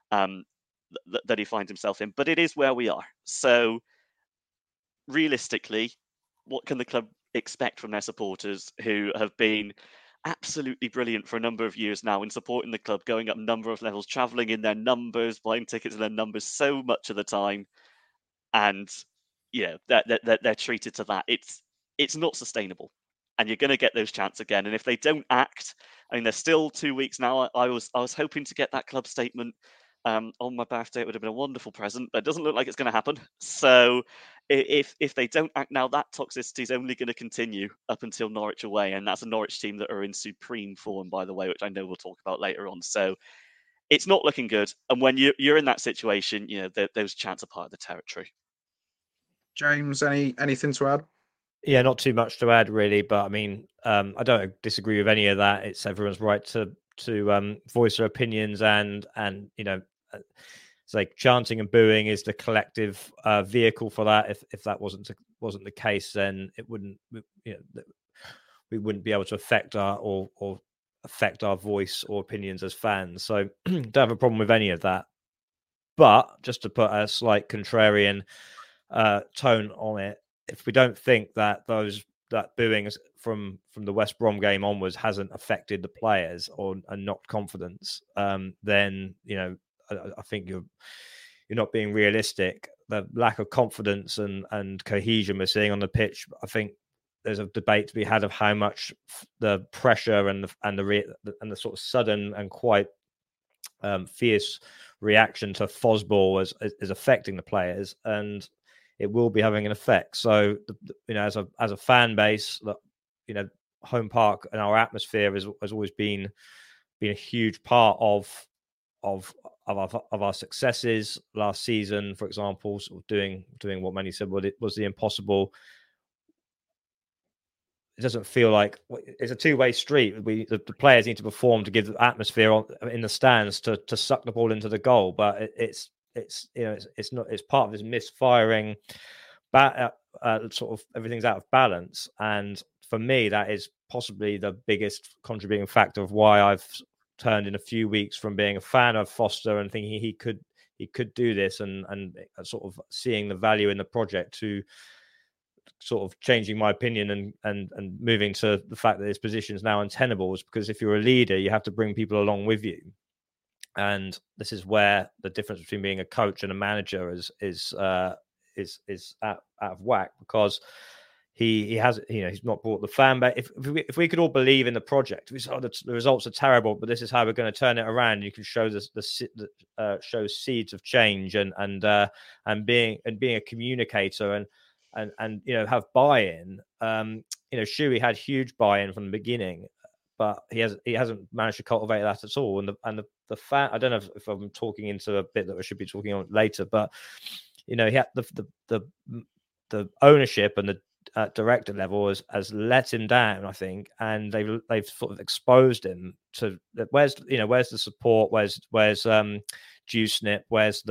that he finds himself in. But it is where we are. So realistically, what can the club expect from their supporters who have been absolutely brilliant for a number of years now in supporting the club, going up a number of levels, travelling in their numbers, buying tickets in their numbers so much of the time, and they're treated to that. It's not sustainable, and you're going to get those chants again. And if they don't act, I mean, there's still 2 weeks now. I was hoping to get that club statement on my birthday. It would have been a wonderful present, but it doesn't look like it's going to happen. So if they don't act now, that toxicity is only going to continue up until Norwich away, and that's a Norwich team that are in supreme form, by the way, which I know we'll talk about later on. So it's not looking good, and when you're in that situation, those chants are part of the territory. James, anything to add? Yeah, not too much to add, really. But I mean, I don't disagree with any of that. It's everyone's right to voice their opinions, and it's like chanting and booing is the collective vehicle for that. If that wasn't the case, then it wouldn't. We wouldn't be able to affect our voice or opinions as fans. So don't have a problem with any of that. But just to put a slight contrarian tone on it, if we don't think that that booing from the West Brom game onwards hasn't affected the players and knocked confidence, then I think you're not being realistic. The lack of confidence and cohesion we're seeing on the pitch, I think there's a debate to be had of how much the pressure and the sort of sudden and quite fierce reaction to Fosball is affecting the players, and it will be having an effect. So, as a fan base, Home Park and our atmosphere has always been a huge part of our successes. Last season, for example, sort of doing what many said was the impossible. It doesn't feel like it's a two-way street. The players need to perform to give the atmosphere in the stands to suck the ball into the goal, but it's part of this misfiring. Sort of everything's out of balance, and for me, that is possibly the biggest contributing factor of why I've turned in a few weeks from being a fan of Foster and thinking he could do this, and sort of seeing the value in the project, to sort of changing my opinion and moving to the fact that his position is now untenable. Is because if you're a leader, you have to bring people along with you, and this is where the difference between being a coach and a manager is out of whack, because he has, he's not brought the fan back. If we could all believe in the project, we saw the results are terrible, but this is how we're going to turn it around. You can show show seeds of change and being a communicator and have buy-in. Shuey had huge buy-in from the beginning, but he hasn't managed to cultivate that at all. And the fan, I don't know if I'm talking into a bit that I should be talking on later, but he had the ownership and the director level has let him down, I think, and they've sort of exposed him to where's the support, where's Dewsnip, where's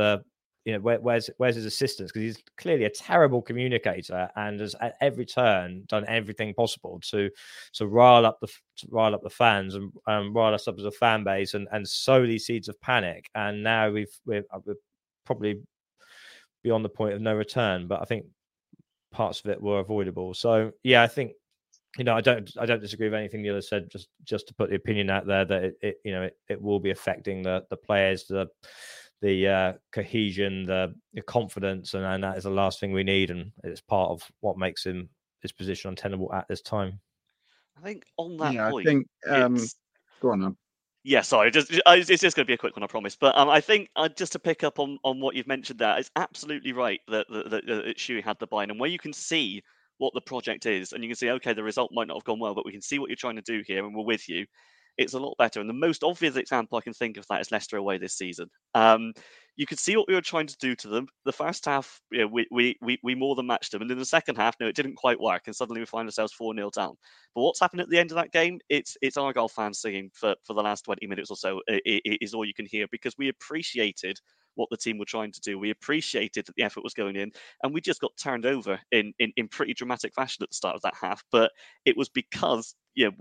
his assistants, because he's clearly a terrible communicator and has at every turn done everything possible to rile up the fans and rile us up as a fan base and sow these seeds of panic. And now we're probably beyond the point of no return, but I think parts of it were avoidable. So yeah, I think I don't disagree with anything the other said. Just to put the opinion out there that it will be affecting the players, the cohesion, the confidence, and that is the last thing we need, and it's part of what makes his position untenable at this time. I think on that point, go on. Yeah, sorry. It's just going to be a quick one, I promise. But I think just to pick up on what you've mentioned there, it's absolutely right that Shuey had the buy-in, and where you can see what the project is, and you can see, okay, the result might not have gone well, but we can see what you're trying to do here, and we're with you. It's a lot better. And the most obvious example I can think of that is Leicester away this season. You could see what we were trying to do to them. The first half, we more than matched them, and in the second half, no, it didn't quite work, and suddenly we find ourselves 4-0 down. But what's happened at the end of that game? It's Argyle fans singing for the last 20 minutes or so. It is all you can hear, because we appreciated what the team were trying to do. We appreciated that the effort was going in, and we just got turned over in pretty dramatic fashion at the start of that half. But it was because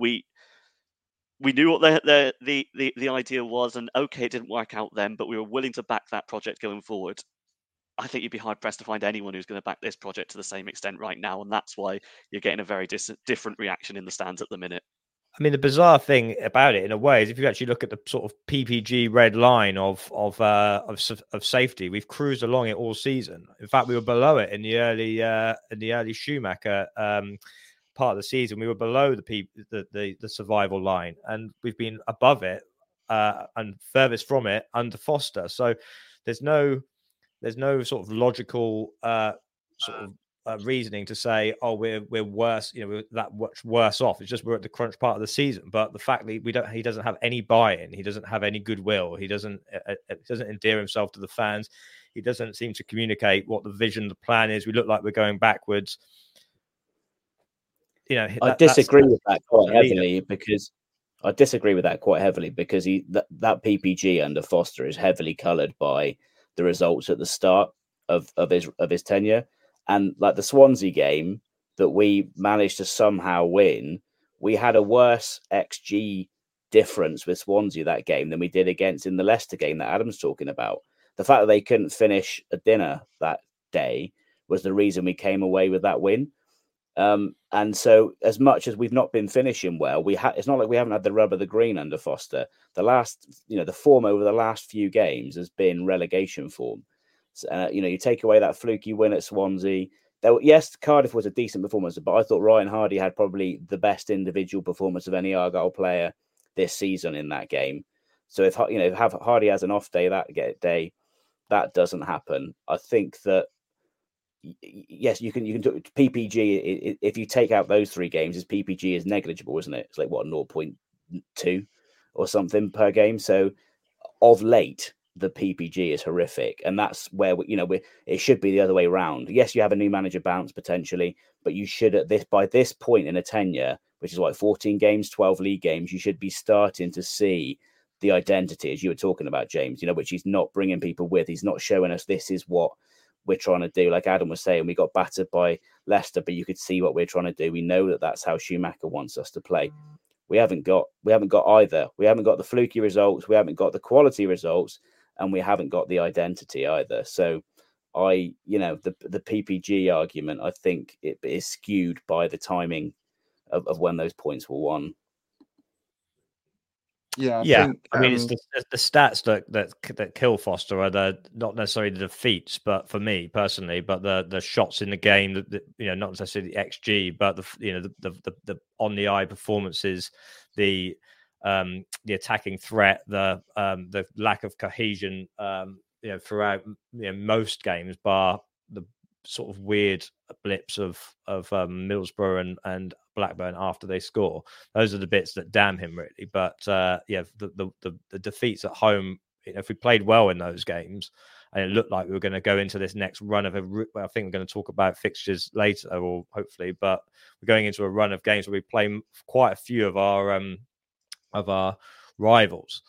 we knew what the idea was, and okay, it didn't work out then, but we were willing to back that project going forward. I think you'd be hard pressed to find anyone who's going to back this project to the same extent right now, and that's why you're getting a very different reaction in the stands at the minute. I mean, the bizarre thing about it, in a way, is if you actually look at the sort of PPG red line of safety, we've cruised along it all season. In fact, we were below it in the early Schumacher part of the season. We were below the survival line, and we've been above it and furthest from it under Foster. So there's no sort of logical reasoning to say, oh, we're worse, we're that much worse off. It's just we're at the crunch part of the season. But the fact that he doesn't have any buy-in, he doesn't have any goodwill, he doesn't endear himself to the fans, he doesn't seem to communicate what the vision, the plan is. We look like we're going backwards. I disagree with that quite heavily because that PPG under Foster is heavily coloured by the results at the start of his tenure. And like the Swansea game that we managed to somehow win, we had a worse XG difference with Swansea that game than we did against in the Leicester game that Adam's talking about. The fact that they couldn't finish a dinner that day was the reason we came away with that win. And so as much as we've not been finishing well, it's not like we haven't had the rub of the green under Foster. The form over the last few games has been relegation form. You take away that fluky win at Swansea. Yes, Cardiff was a decent performance, but I thought Ryan Hardy had probably the best individual performance of any Argyle player this season in that game. So if Hardy has an off day, that doesn't happen. I think that yes, you can PPG. If you take out those three games, his PPG is negligible, isn't it? It's like 0.2 or something per game. So of late, the PPG is horrific, and that's where it should be the other way around. Yes, you have a new manager bounce potentially, but you should by this point in a tenure, which is 14 games, 12 league games, you should be starting to see the identity, as you were talking about, James. Which he's not bringing people with. He's not showing us this is what we're trying to do. Like Adam was saying, we got battered by Leicester, but you could see what we're trying to do. We know that that's how Schumacher wants us to play. We haven't got either. We haven't got the fluky results. We haven't got the quality results, and we haven't got the identity either. So the PPG argument, I think it is skewed by the timing of when those points were won. Yeah, I mean, it's the stats that kill Foster are not necessarily the defeats, but for me personally, but the shots in the game, not necessarily the XG, but the on the eye performances, the attacking threat, the lack of cohesion, throughout most games, bar the sort of weird blips of Middlesbrough and Blackburn after they score. Those are the bits that damn him really. But the defeats at home, if we played well in those games and it looked like we were going to go into this next run of I think we're going to talk about fixtures later, or hopefully, but we're going into a run of games where we play quite a few of our rivals.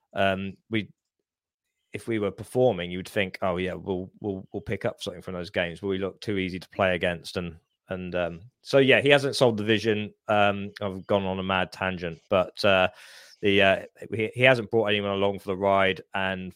If we were performing, you'd think, oh yeah, we'll pick up something from those games, but we look too easy to play against, and so yeah, he hasn't sold the vision. I've gone on a mad tangent, but he hasn't brought anyone along for the ride, and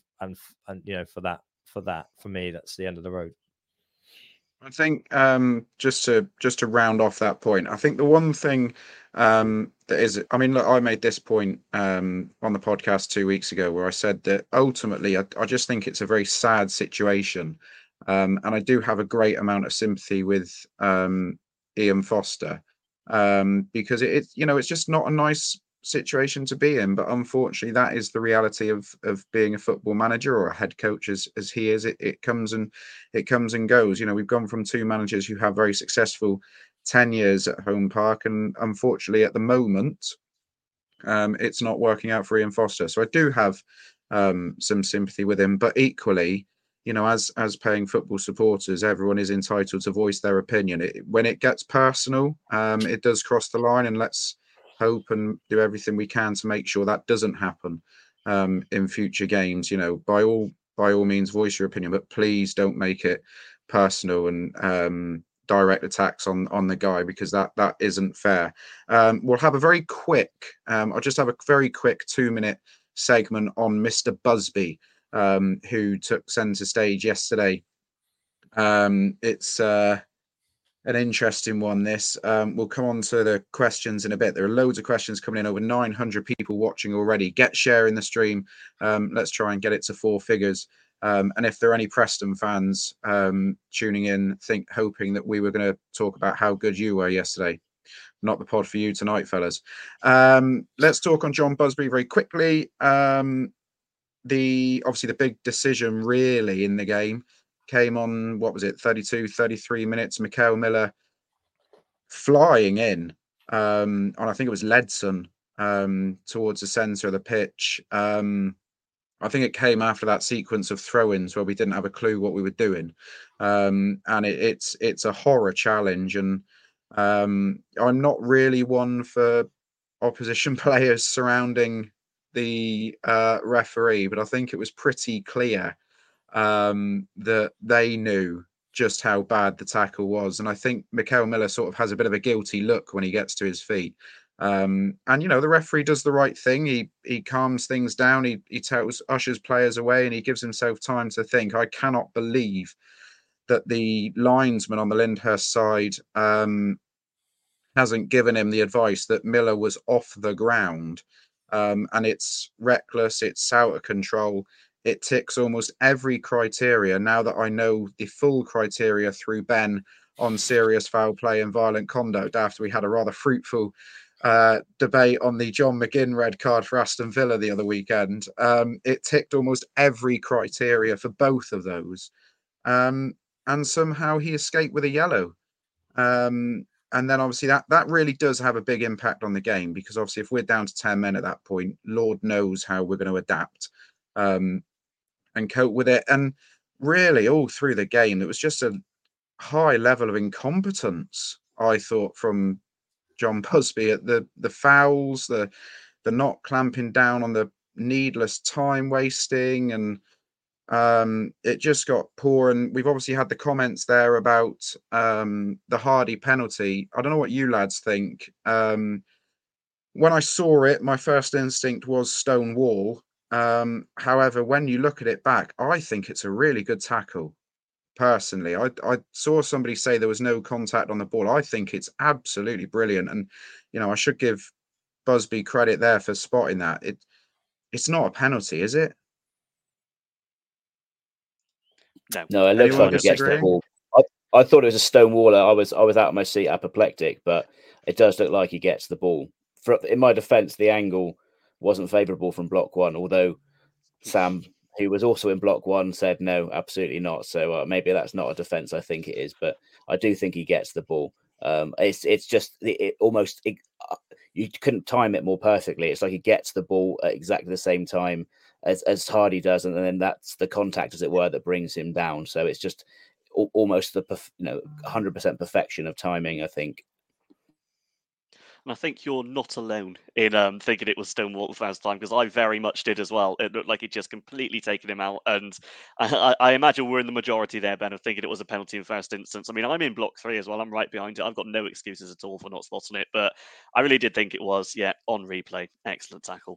for me, that's the end of the road. I think just to round off that point, I think the one thing that is, I mean, look, I made this point on the podcast 2 weeks ago where I said that ultimately I just think it's a very sad situation, and I do have a great amount of sympathy with Ian Foster, because it's just not a nice situation to be in, but unfortunately that is the reality of being a football manager or a head coach as he is. It comes and goes. You know, we've gone from two managers who have very successful tenures at Home Park, and unfortunately at the moment it's not working out for Ian Foster. So I do have some sympathy with him, but equally, you know, as paying football supporters, everyone is entitled to voice their opinion. When it gets personal, it does cross the line, and let's hope and do everything we can to make sure that doesn't happen in future games. You know, by all means, voice your opinion, but please don't make it personal and direct attacks on the guy, because that isn't fair. We'll have a very quick, I'll just have a very quick 2-minute segment on Mr. Busby, who took centre stage yesterday. It's an interesting one, this. We'll come on to the questions in a bit. There are loads of questions coming in, over 900 people watching already. Get sharing the stream. Let's try and get it to 4 figures. And if there are any Preston fans tuning in, hoping that we were going to talk about how good you were yesterday, not the pod for you tonight, fellas. Let's talk on John Busby very quickly. Obviously the big decision really in the game came on, 33 minutes. Mikael Miller flying in on, I think it was Ledson, towards the centre of the pitch. I think it came after that sequence of throw-ins where we didn't have a clue what we were doing. And it's a horror challenge. And I'm not really one for opposition players surrounding the referee, but I think it was pretty clear that they knew just how bad the tackle was. And I think Mikael Miller sort of has a bit of a guilty look when he gets to his feet. And, you know, the referee does the right thing. He calms things down. He ushers players away, and he gives himself time to think. I cannot believe that the linesman on the Lyndhurst side hasn't given him the advice that Miller was off the ground. And it's reckless. It's out of control. It ticks almost every criteria. Now that I know the full criteria through Ben on serious foul play and violent conduct, after we had a rather fruitful debate on the John McGinn red card for Aston Villa the other weekend, it ticked almost every criteria for both of those. And somehow he escaped with a yellow. And then obviously that really does have a big impact on the game, because obviously if we're down to 10 men at that point, Lord knows how we're going to adapt and cope with it. And really all through the game, it was just a high level of incompetence, I thought, from John Busby at the fouls, the not clamping down on the needless time wasting, and it just got poor. And we've obviously had the comments there about the Hardy penalty. I don't know what you lads think. When I saw it, my first instinct was stone wall. However, when you look at it back, I think it's a really good tackle. Personally, I saw somebody say there was no contact on the ball. I think it's absolutely brilliant, and you know, I should give Busby credit there for spotting that. It's not a penalty, is it? No, it looks like he gets the ball. I thought it was a stone wall. I was out of my seat, apoplectic, but it does look like he gets the ball. In my defence, the angle wasn't favourable from block one, although Sam, who was also in block one, said no, absolutely not. So maybe that's not a defence. I think it is, but I do think he gets the ball. It's just you couldn't time it more perfectly. It's like he gets the ball at exactly the same time as Hardy does, and then that's the contact, as it were, that brings him down. So it's just almost the 100% perfection of timing, I think. And I think you're not alone in thinking it was Stonewall the first time, because I very much did as well. It looked like he'd just completely taken him out. And I imagine we're in the majority there, Ben, of thinking it was a penalty in first instance. I mean, I'm in block 3 as well. I'm right behind it. I've got no excuses at all for not spotting it. But I really did think it was, on replay. Excellent tackle.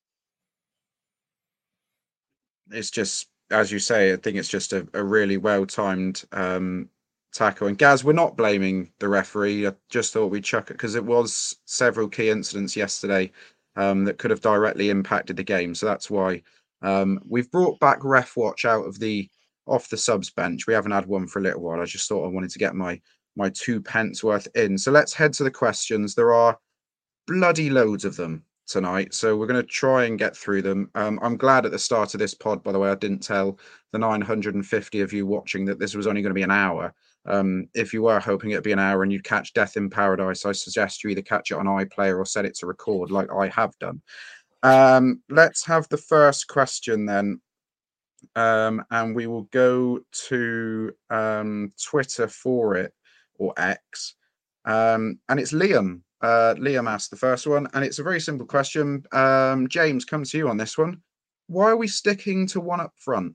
It's just, as you say, I think it's just a really well-timed tackle. And Gaz, we're not blaming the referee. I just thought we'd chuck it, because it was several key incidents yesterday that could have directly impacted the game. So that's why we've brought back Ref Watch off the subs bench. We haven't had one for a little while. I just thought I wanted to get my 2 pence worth in. So let's head to the questions. There are bloody loads of them. tonight, so we're going to try and get through them. I'm glad at the start of this pod, by the way, I didn't tell the 950 of you watching that this was only going to be an hour. If you were hoping it'd be an hour and you'd catch Death in Paradise, I suggest you either catch it on iPlayer or set it to record like I have done. Let's have the first question then. And we will go to Twitter for it, or X. And it's Liam. Liam asked the first one, and it's a very simple question. James, come to you on this one. Why are we sticking to one up front?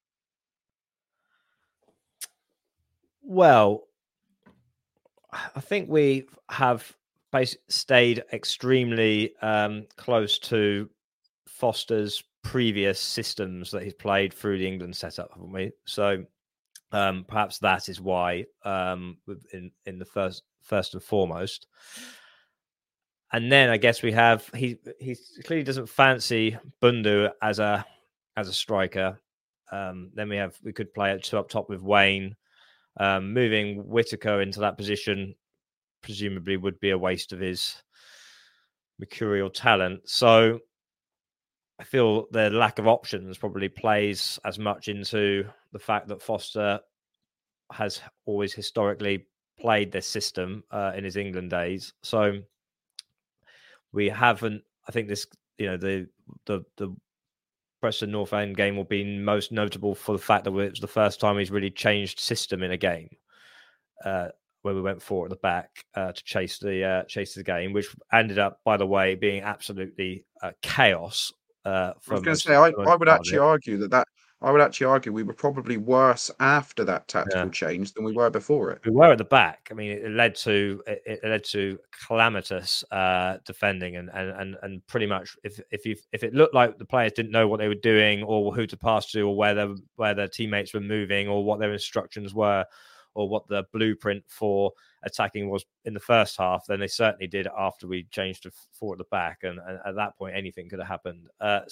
Well, I think we have stayed extremely close to Foster's previous systems that he's played through the England setup, haven't we? So perhaps that is why in the first and foremost. And then I guess we have he clearly doesn't fancy Bundu as a striker. Then we could play it up top with Wayne. Moving Whittaker into that position presumably would be a waste of his mercurial talent. So I feel the lack of options probably plays as much into the fact that Foster has always historically played this system in his England days. So we haven't. I think this, the Preston North End game will be most notable for the fact that it was the first time he's really changed system in a game, where we went forward at the back to chase the game, which ended up, by the way, being absolutely chaos. I was going to say, I would actually argue that I would actually argue we were probably worse after that tactical change than we were before it. We were at the back. I mean, it led to calamitous defending, and pretty much if it looked like the players didn't know what they were doing or who to pass to or where their teammates were moving or what their instructions were or what the blueprint for attacking was in the first half, then they certainly did after we changed to forward at the back, and at that point anything could have happened.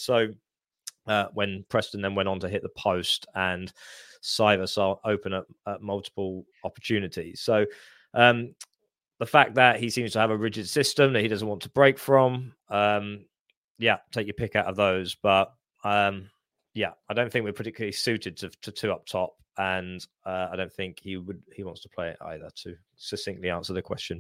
When Preston then went on to hit the post and Siver saw open up multiple opportunities. So the fact that he seems to have a rigid system that he doesn't want to break from, take your pick out of those. But I don't think we're particularly suited to two up top, and I don't think he wants to play it either, to succinctly answer the question.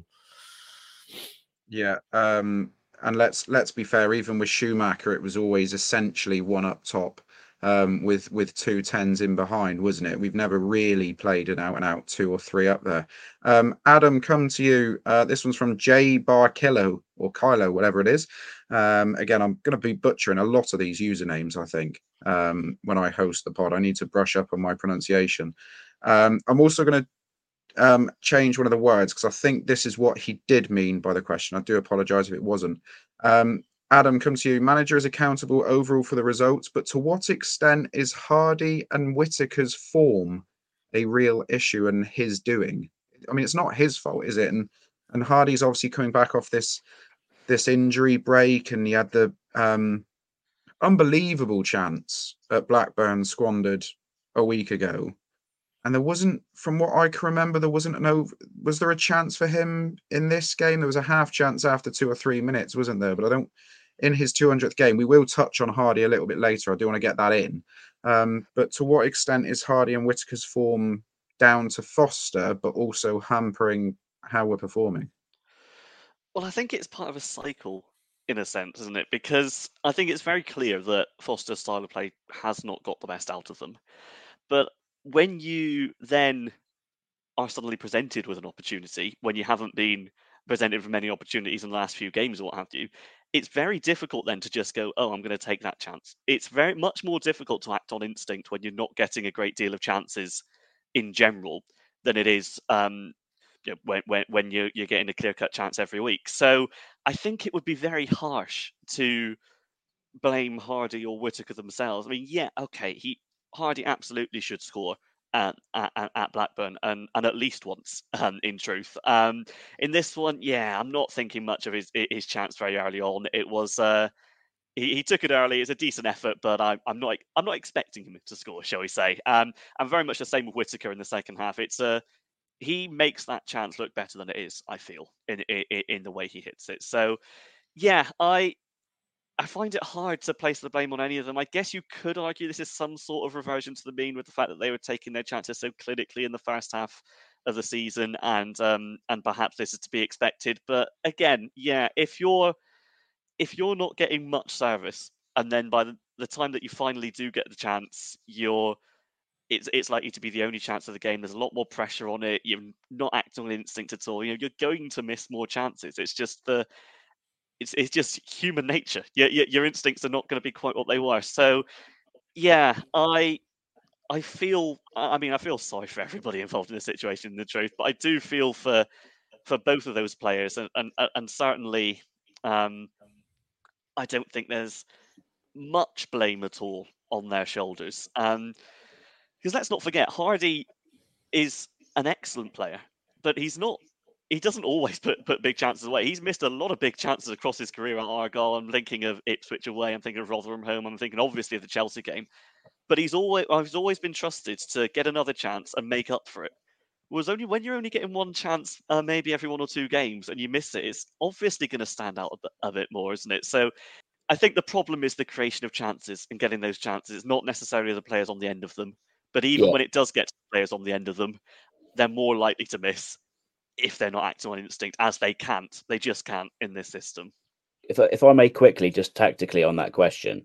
Yeah. And let's be fair, even with Schumacher, it was always essentially one up top with two tens in behind, wasn't it? We've never really played an out 2 or 3 up there. Adam, come to you. This one's from J Barkillo or Kylo, whatever it is. Again, I'm going to be butchering a lot of these usernames, I think, when I host the pod. I need to brush up on my pronunciation. I'm also going to change one of the words because I think this is what he did mean by the question. I do apologize if it wasn't. Adam, come to you. Manager is accountable overall for the results, but to what extent is Hardy and Whittaker's form a real issue and his doing? I mean, it's not his fault, is it? And Hardy's obviously coming back off this injury break, and he had the unbelievable chance at Blackburn squandered a week ago. And there wasn't, from what I can remember, was there a chance for him in this game? There was a half chance after 2 or 3 minutes, wasn't there? But in his 200th game, we will touch on Hardy a little bit later. I do want to get that in. But to what extent is Hardy and Whittaker's form down to Foster, but also hampering how we're performing? Well, I think it's part of a cycle in a sense, isn't it? Because I think it's very clear that Foster's style of play has not got the best out of them. But when you then are suddenly presented with an opportunity, when you haven't been presented with many opportunities in the last few games or what have you, it's very difficult then to just go, oh, I'm going to take that chance. It's very much more difficult to act on instinct when you're not getting a great deal of chances in general than it is when you're getting a clear-cut chance every week. So I think it would be very harsh to blame Hardy or Whittaker themselves. I mean, yeah, okay, Hardy absolutely should score at Blackburn and at least once, in truth. In this one, I'm not thinking much of his chance very early on. It was he took it early. It's a decent effort, but I'm not expecting him to score, shall we say? And very much the same with Whittaker in the second half. It's he makes that chance look better than it is, I feel, in the way he hits it. So, yeah, I I find it hard to place the blame on any of them. I guess you could argue this is some sort of reversion to the mean with the fact that they were taking their chances so clinically in the first half of the season, and perhaps this is to be expected. But again, yeah, if you're not getting much service, and then by the time that you finally do get the chance, it's likely to be the only chance of the game. There's a lot more pressure on it. You're not acting on instinct at all. You're going to miss more chances. It's just it's just human nature. Your instincts are not going to be quite what they were. So, yeah, I feel sorry for everybody involved in the situation, in the truth, but I do feel for both of those players, and certainly, I don't think there's much blame at all on their shoulders. Because let's not forget, Hardy is an excellent player, but he doesn't always put big chances away. He's missed a lot of big chances across his career at Argyle. I'm thinking of Ipswich away. I'm thinking of Rotherham home. I'm thinking obviously of the Chelsea game. But he's always been trusted to get another chance and make up for it. Whereas when you're only getting one chance, maybe every 1 or 2 games, and you miss it, it's obviously going to stand out a bit more, isn't it? So I think the problem is the creation of chances and getting those chances. It's not necessarily the players on the end of them. But even when it does get to the players on the end of them, they're more likely to miss if they're not acting on instinct, as they just can't in this system. If I may quickly, just tactically on that question,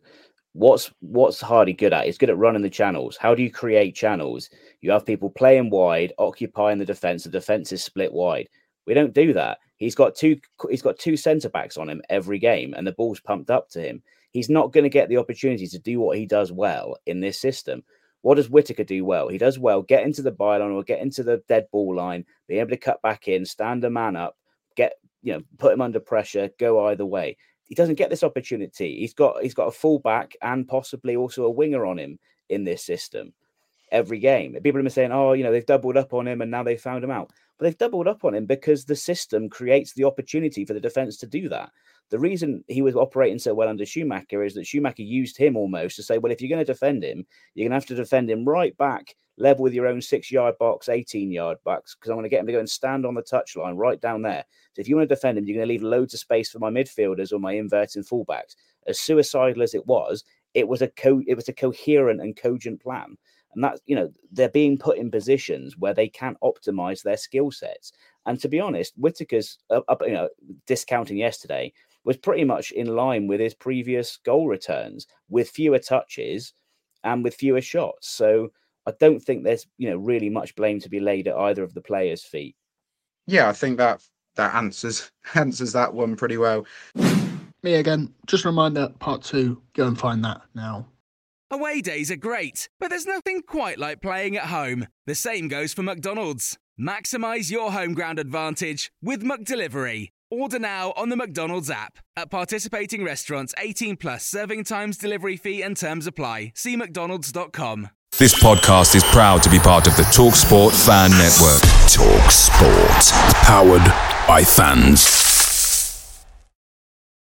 what's Hardy good at? He's good at running the channels. How do you create channels? You have people playing wide, occupying the defence. The defence is split wide. We don't do that. He's got two centre backs on him every game, and the ball's pumped up to him. He's not going to get the opportunity to do what he does well in this system. What does Whittaker do well? He does well get into the byline or get into the dead ball line, be able to cut back in, stand a man up, put him under pressure, go either way. He doesn't get this opportunity. He's got a full back and possibly also a winger on him in this system every game. People have been saying, they've doubled up on him and now they've found him out. But they've doubled up on him because the system creates the opportunity for the defence to do that. The reason he was operating so well under Schumacher is that Schumacher used him almost to say, well, if you're going to defend him, you're going to have to defend him right back, level with your own 6-yard box, 18-yard box, because I'm going to get him to go and stand on the touchline right down there. So if you want to defend him, you're going to leave loads of space for my midfielders or my inverting fullbacks. As suicidal as it was a coherent and cogent plan. And that's, they're being put in positions where they can optimize their skill sets. And to be honest, Whittaker's, discounting yesterday, was pretty much in line with his previous goal returns, with fewer touches and with fewer shots. So I don't think there's, really much blame to be laid at either of the players' feet. Yeah, I think that answers that one pretty well. Me again, just a reminder, part 2, go and find that now. Away days are great, but there's nothing quite like playing at home. The same goes for McDonald's. Maximise your home ground advantage with McDelivery. Order now on the McDonald's app. At participating restaurants, 18+, serving times, delivery fee and terms apply. See mcdonalds.com. This podcast is proud to be part of the TalkSport Fan Network. TalkSport. Powered by fans.